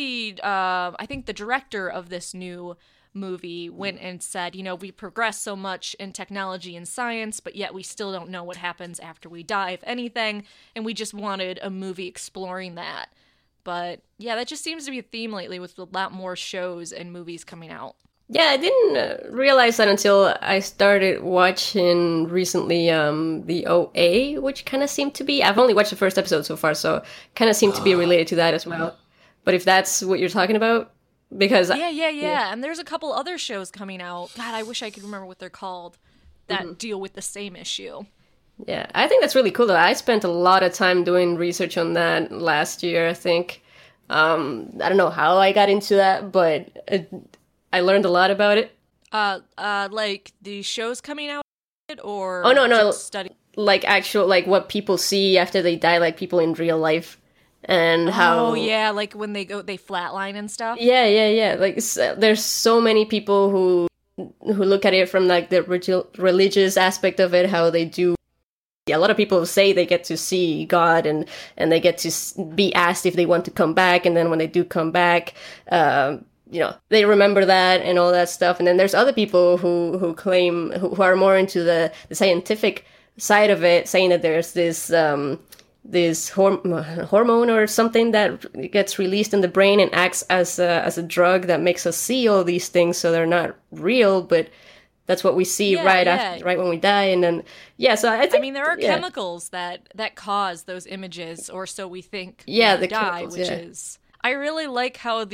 I think the director of this new movie went and said, we progress so much in technology and science, but yet we still don't know what happens after we die, if anything, and we just wanted a movie exploring that. But yeah, that just seems to be a theme lately with a lot more shows and movies coming out. Yeah, I didn't realize that until I started watching recently the OA, which kind of seemed to be... I've only watched the first episode so far, so kind of seemed to be related to that as well. But if that's what you're talking about, because... Yeah. And there's a couple other shows coming out. God, I wish I could remember what they're called that deal with the same issue. Yeah, I think that's really cool, though. I spent a lot of time doing research on that last year, I think. I don't know how I got into that, but... I learned a lot about it. Like the shows coming out, or no, study. Like actual, like what people see after they die, like people in real life, and how. Oh yeah, like when they flatline and stuff. Yeah. Like there's so many people who look at it from like the religious aspect of it, how they do. Yeah, a lot of people say they get to see God and they get to be asked if they want to come back, and then when they do come back. They remember that and all that stuff. And then there's other people who claim, who are more into the scientific side of it, saying that there's this hormone or something that gets released in the brain and acts as a drug that makes us see all these things. So they're not real, but that's what we see right when we die. And then, so I think... there are chemicals that cause those images, or so we think when we die, which is... I really like how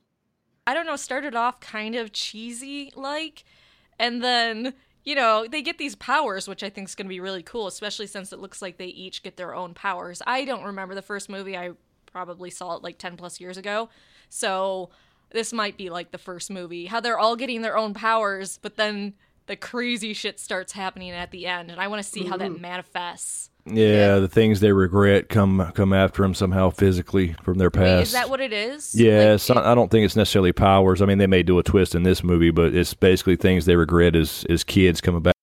started off kind of cheesy-like, and then, they get these powers, which I think is going to be really cool, especially since it looks like they each get their own powers. I don't remember the first movie. I probably saw it like 10 plus years ago, so this might be like the first movie, how they're all getting their own powers, but then the crazy shit starts happening at the end, and I want to see how that manifests. Yeah, the things they regret come after them somehow physically from their past. Wait, is that what it is? Yeah, I don't think it's necessarily powers. I mean, they may do a twist in this movie, but it's basically things they regret as kids coming back.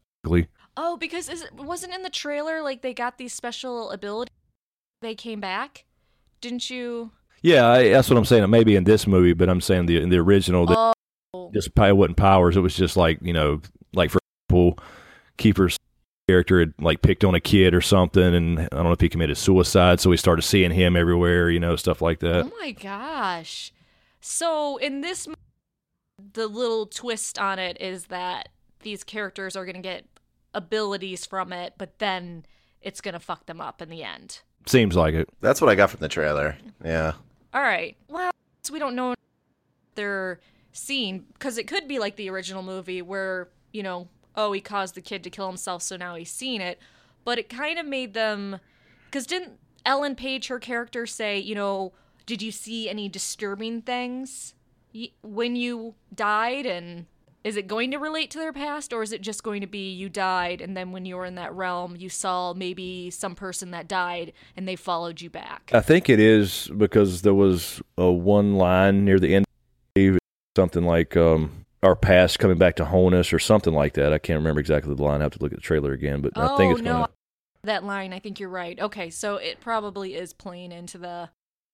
Oh, because wasn't in the trailer like they got these special abilities? They came back, didn't you? Yeah, that's what I'm saying. It may be in this movie, but I'm saying in the original, this probably wasn't powers. It was just like like for example, Kiefer's character had like picked on a kid or something, and I don't know if he committed suicide, so we started seeing him everywhere, stuff like that. Oh my gosh. So in this, the little twist on it is that these characters are going to get abilities from it, but then it's going to fuck them up in the end. Seems like it. That's what I got from the trailer. Yeah. All right. Well, so we don't know what they're seeing, because it could be like the original movie where, he caused the kid to kill himself, so now he's seen it. But it kind of made them... Because didn't Ellen Page, her character, say, did you see any disturbing things when you died? And is it going to relate to their past? Or is it just going to be you died, and then when you were in that realm, you saw maybe some person that died, and they followed you back? I think it is, because there was one line near the end, something like... our past coming back to haunt us or something like that. I can't remember exactly the line. I have to look at the trailer again, but I think it's going to... that line, I think you're right. Okay, so it probably is playing into the...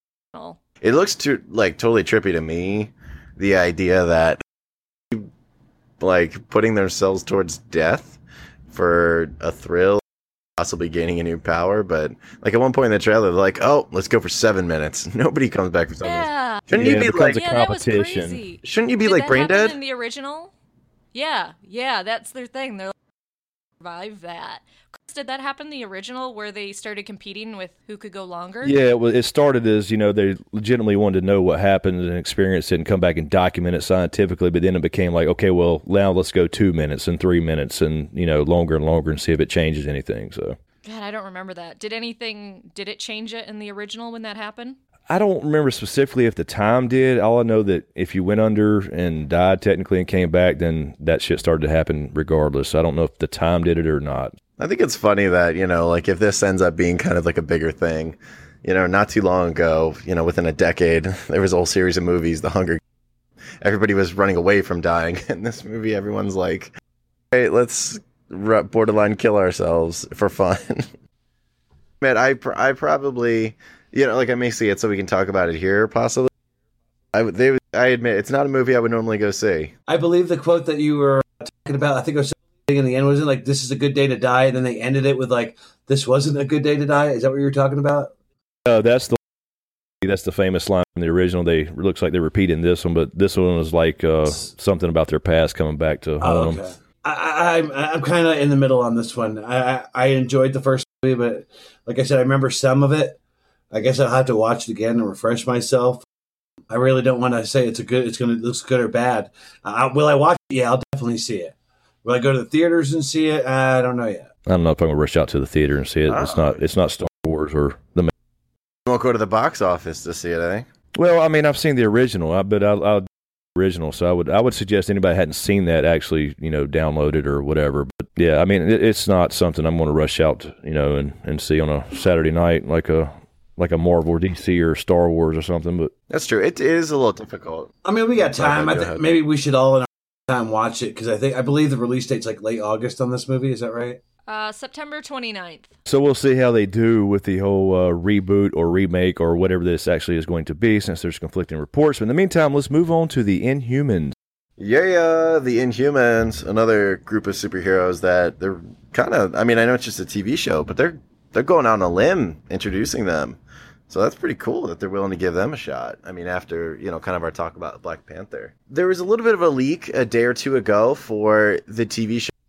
It looks totally trippy to me, the idea that putting themselves towards death for a thrill, possibly gaining a new power, but at one point in the trailer, they're like, oh, let's go for 7 minutes. Nobody comes back for 7 minutes. Shouldn't Yeah, you be it becomes like? a Yeah, that was competition. crazy. Shouldn't you be Did like that brain happen dead? in the original? Yeah, that's their thing. They're like, survive that. Did that happen in the original where they started competing with who could go longer? Yeah, well, it started as, they legitimately wanted to know what happened and experience it and come back and document it scientifically, but then it became like, okay, well, now let's go 2 minutes and 3 minutes and, longer and longer and see if it changes anything. So God, I don't remember that. Did it change it in the original when that happened? I don't remember specifically if the time did. All I know that if you went under and died technically and came back, then that shit started to happen regardless. I don't know if the time did it or not. I think it's funny that, like if this ends up being kind of like a bigger thing, not too long ago, within a decade, there was a whole series of movies, The Hunger Games. Everybody was running away from dying. In this movie, everyone's like, hey, let's borderline kill ourselves for fun. Man, I probably, I may see it so we can talk about it here, possibly. I admit, it's not a movie I would normally go see. I believe the quote that you were talking about, I think it was in the end, wasn't it like, this is a good day to die? And then they ended it with like, this wasn't a good day to die. Is that what you were talking about? That's the famous line from the original. It looks like they're repeating this one, but this one was like something about their past coming back to haunt them. I'm kind of in the middle on this one. I enjoyed the first movie, but like I said, I remember some of it. I guess I'll have to watch it again and refresh myself. I really don't want to say it looks good or bad. Will I watch it? Yeah, I'll definitely see it. Will I go to the theaters and see it? I don't know yet. I don't know if I'm gonna rush out to the theater and see it. It's not Star Wars or the. Won't go to the box office to see it, I think. Well, I mean, I've seen the original, but I'll original, so I would suggest anybody hadn't seen that actually, download it or whatever. But yeah, I mean, it's not something I'm going to rush out, and see on a Saturday night like a Marvel or DC or Star Wars or something. But that's true. It is a little difficult. I mean, we got time. I think maybe we should all in our time watch it because I believe the release date's like late August on this movie. Is that right? September 29th. So we'll see how they do with the whole reboot or remake or whatever this actually is going to be, since there's conflicting reports. But in the meantime, let's move on to the Inhumans. Yeah, the Inhumans, another group of superheroes that they're kind of, I mean, I know it's just a TV show, but they're going out on a limb introducing them. So that's pretty cool that they're willing to give them a shot. I mean, after, kind of our talk about Black Panther. There was a little bit of a leak a day or two ago for the TV show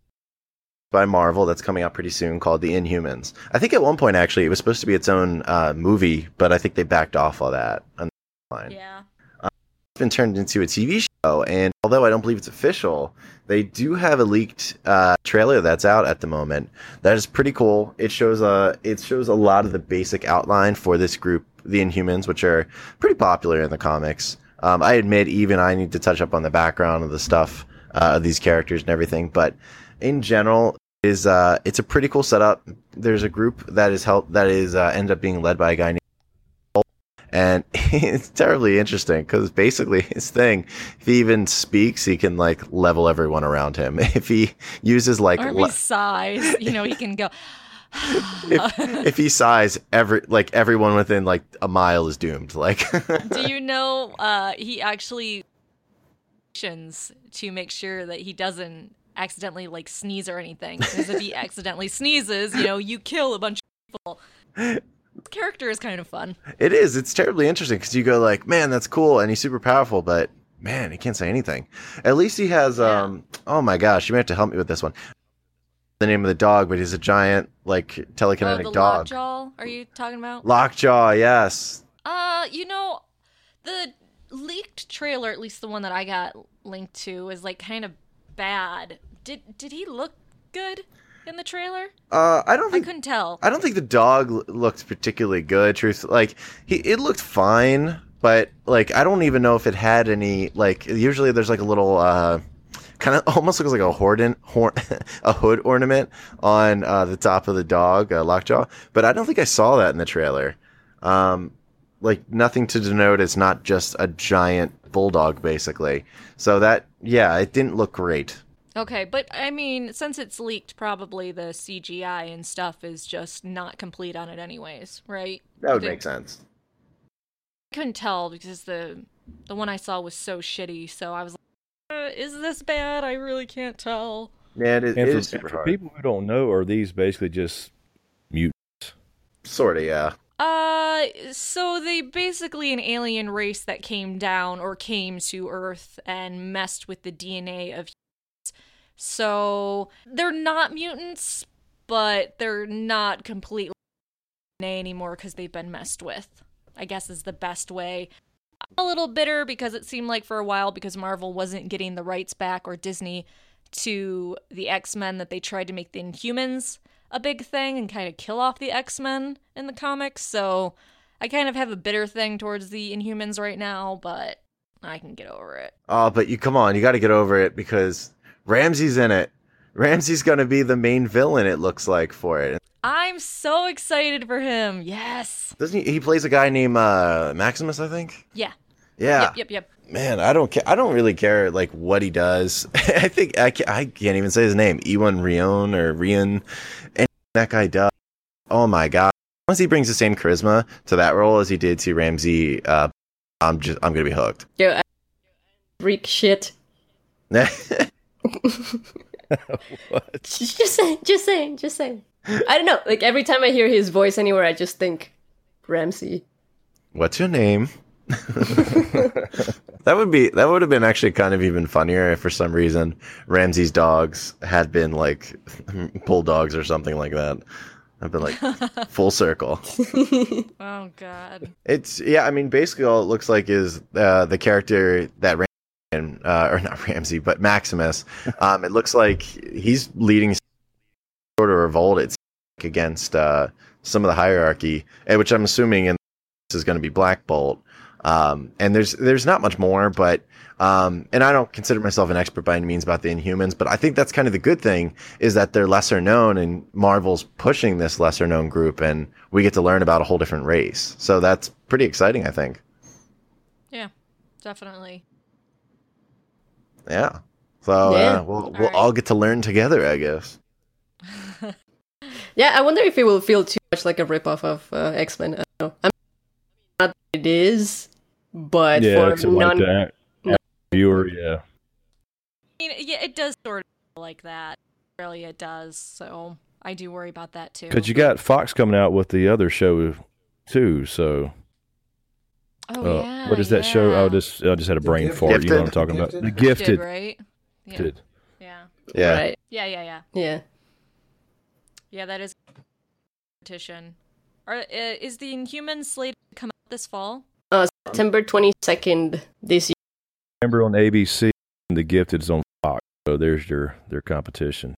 by Marvel that's coming out pretty soon called The Inhumans. I think at one point, actually, it was supposed to be its own movie, but I think they backed off all that. Yeah. It's been turned into a TV show, and although I don't believe it's official, they do have a leaked trailer that's out at the moment. That is pretty cool. It shows a lot of the basic outline for this group, the Inhumans, which are pretty popular in the comics. I admit, even I need to touch up on the background of the stuff of these characters and everything, but in general, it's a pretty cool setup. There's a group that is ended up being led by a guy named Cole, and it's terribly interesting because basically his thing, if he even speaks, he can like level everyone around him. If he uses like sighs, he can go. if he sighs, everyone within like a mile is doomed. Like, do you know he actually to make sure that he doesn't accidentally like sneeze or anything, because if he accidentally sneezes, you kill a bunch of people. The character is kind of fun. It is. It's terribly interesting because you go like, man, that's cool, and he's super powerful, but man, he can't say anything. At least he has oh my gosh, you may have to help me with this one. The name of the dog, but he's a giant like telekinetic dog. Lockjaw, are you talking about? Lockjaw, yes. The leaked trailer, at least the one that I got linked to, is like kind of bad. Did he look good in the trailer? I couldn't tell. I don't think the dog looked particularly good. It looked fine, but like I don't even know if it had any like. Usually there's like a little kind of almost looks like a hood ornament on the top of the dog, Lockjaw. But I don't think I saw that in the trailer. Like nothing to denote it's not just a giant bulldog, basically. So that, yeah, it didn't look great. Okay, but I mean, since it's leaked, probably the CGI and stuff is just not complete on it anyways, right? That would make sense. I couldn't tell because the one I saw was so shitty, so I was like, is this bad? I really can't tell. Yeah, it is super for hard. People who don't know, are these basically just mutants? Sort of, yeah. So they basically an alien race that came down or came to Earth and messed with the DNA of humans. So they're not mutants, but they're not completely DNA anymore because they've been messed with, I guess is the best way. I'm a little bitter because it seemed like for a while, because Marvel wasn't getting the rights back, or Disney, to the X-Men, that they tried to make the Inhumans a big thing and kind of kill off the X-Men in the comics. So I kind of have a bitter thing towards the Inhumans right now, but I can get over it. Oh, but you got to get over it because Ramsey's in it. Ramsey's going to be the main villain, it looks like, for it. I'm so excited for him. Yes. Doesn't he plays a guy named Maximus, I think? Yeah. Yeah. Yep. Man, I don't care. I don't really care like what he does. I think I can't even say his name. Ewan Rion or Rion. And that guy does. Oh my god. Once he brings the same charisma to that role as he did to Ramsey, I'm gonna be hooked. Yo, freak shit. What? Just saying. I don't know. Like every time I hear his voice anywhere, I just think Ramsey. What's your name? That would have been actually kind of even funnier if for some reason Ramsey's dogs had been like bulldogs or something like that. I've been like full circle. Oh god. I mean, basically all it looks like is the character that or not Ramsey, but Maximus. It looks like he's leading sort of revolt against some of the hierarchy, which I'm assuming is going to be Black Bolt. And there's not much more, but and I don't consider myself an expert by any means about the Inhumans, but I think that's kind of the good thing is that they're lesser known, and Marvel's pushing this lesser known group, and we get to learn about a whole different race. So that's pretty exciting, I think. Yeah, definitely. Yeah. So we'll all get to learn together, I guess. Yeah, I wonder if it will feel too much like a ripoff of X-Men. I don't know. I mean, not that it is, but for viewer, yeah. I mean, yeah, it does sort of feel like that. Really, it does. So I do worry about that too. Because you got Fox coming out with the other show too. So, yeah. What is that show? I just had a brain fart. Gifted? You know what I'm talking about? The Gifted, right? Yeah. Gifted. Yeah. Yeah. Right. Yeah. Yeah. That is competition. Is the Inhumans slated to come out this fall? September 22nd this year. Remember on ABC, and The Gifted's on Fox. So there's their competition.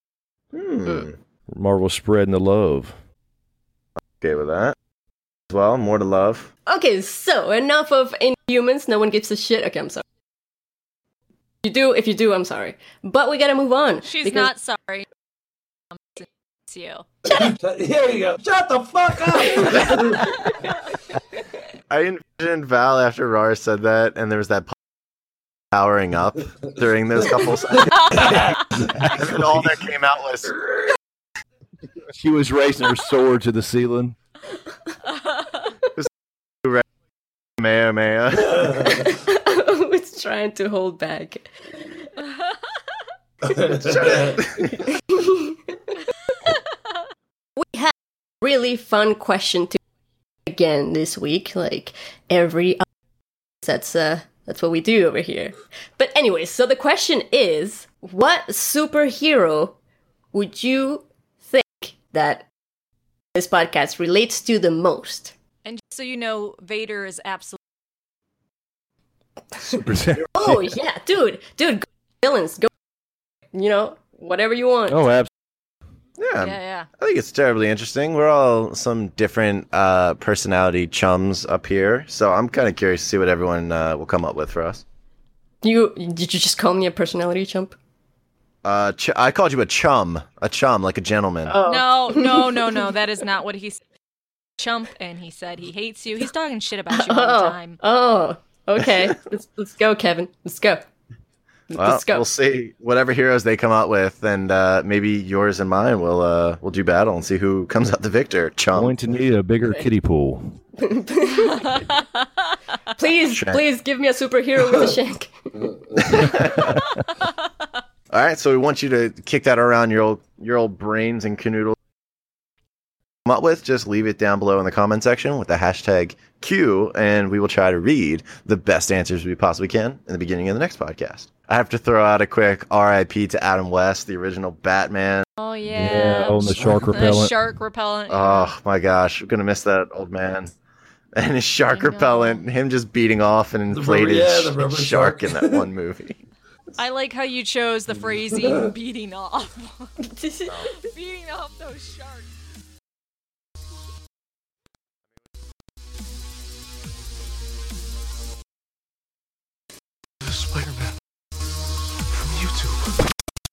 Marvel spreading the love. Okay with that. As well, more to love. Okay, so enough of Inhumans. No one gives a shit. Okay, I'm sorry. If you do, I'm sorry. But we gotta move on. She's not sorry. It's you. Here you go. Shut the fuck up. I envisioned Val after Rara said that, and there was that powering up during those couple seconds. And then all that came out was... She was raising her sword to the ceiling. Maya. I was trying to hold back. We had a really fun question to again this week, like every that's what we do over here. But anyways, so the question is, what superhero would you think that this podcast relates to the most? And just so you know, Vader is absolutely... Oh yeah, dude, go villains, go, whatever you want. Oh, absolutely. Yeah. I think it's terribly interesting. We're all some different personality chums up here, so I'm kind of curious to see what everyone will come up with for us. Did you just call me a personality chump? I called you a chum, like a gentleman. Oh. No, that is not what he said. Chump, and he said he hates you. He's talking shit about you all the time. Oh, okay. let's go, Kevin. Let's go. Well, Let's go. We'll see whatever heroes they come out with, and maybe yours and mine will do battle and see who comes out the victor. Chum. Going to need a bigger kiddie pool. Please give me a superhero with a shank. All right, so we want you to kick that around your old brains and canoodle. up with, just leave it down below in the comment section with the hashtag Q, and we will try to read the best answers we possibly can in the beginning of the next podcast. I have to throw out a quick RIP to Adam West, the original Batman. Oh, yeah. On the shark repellent. The shark repellent. Oh, my gosh. We're going to miss that old man. And his shark repellent, him just beating off an inflated rubber shark in that one movie. I like how you chose the phrasing beating off. Beating off those sharks. Spider-Man from YouTube.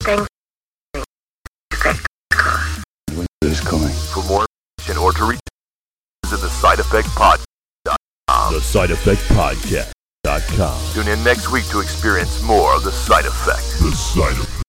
Is coming. For more information or to reach, visit the Side Effect Podcast. The Side Effect Podcast.com. Tune in next week to experience more of the Side Effect. The Side Effect.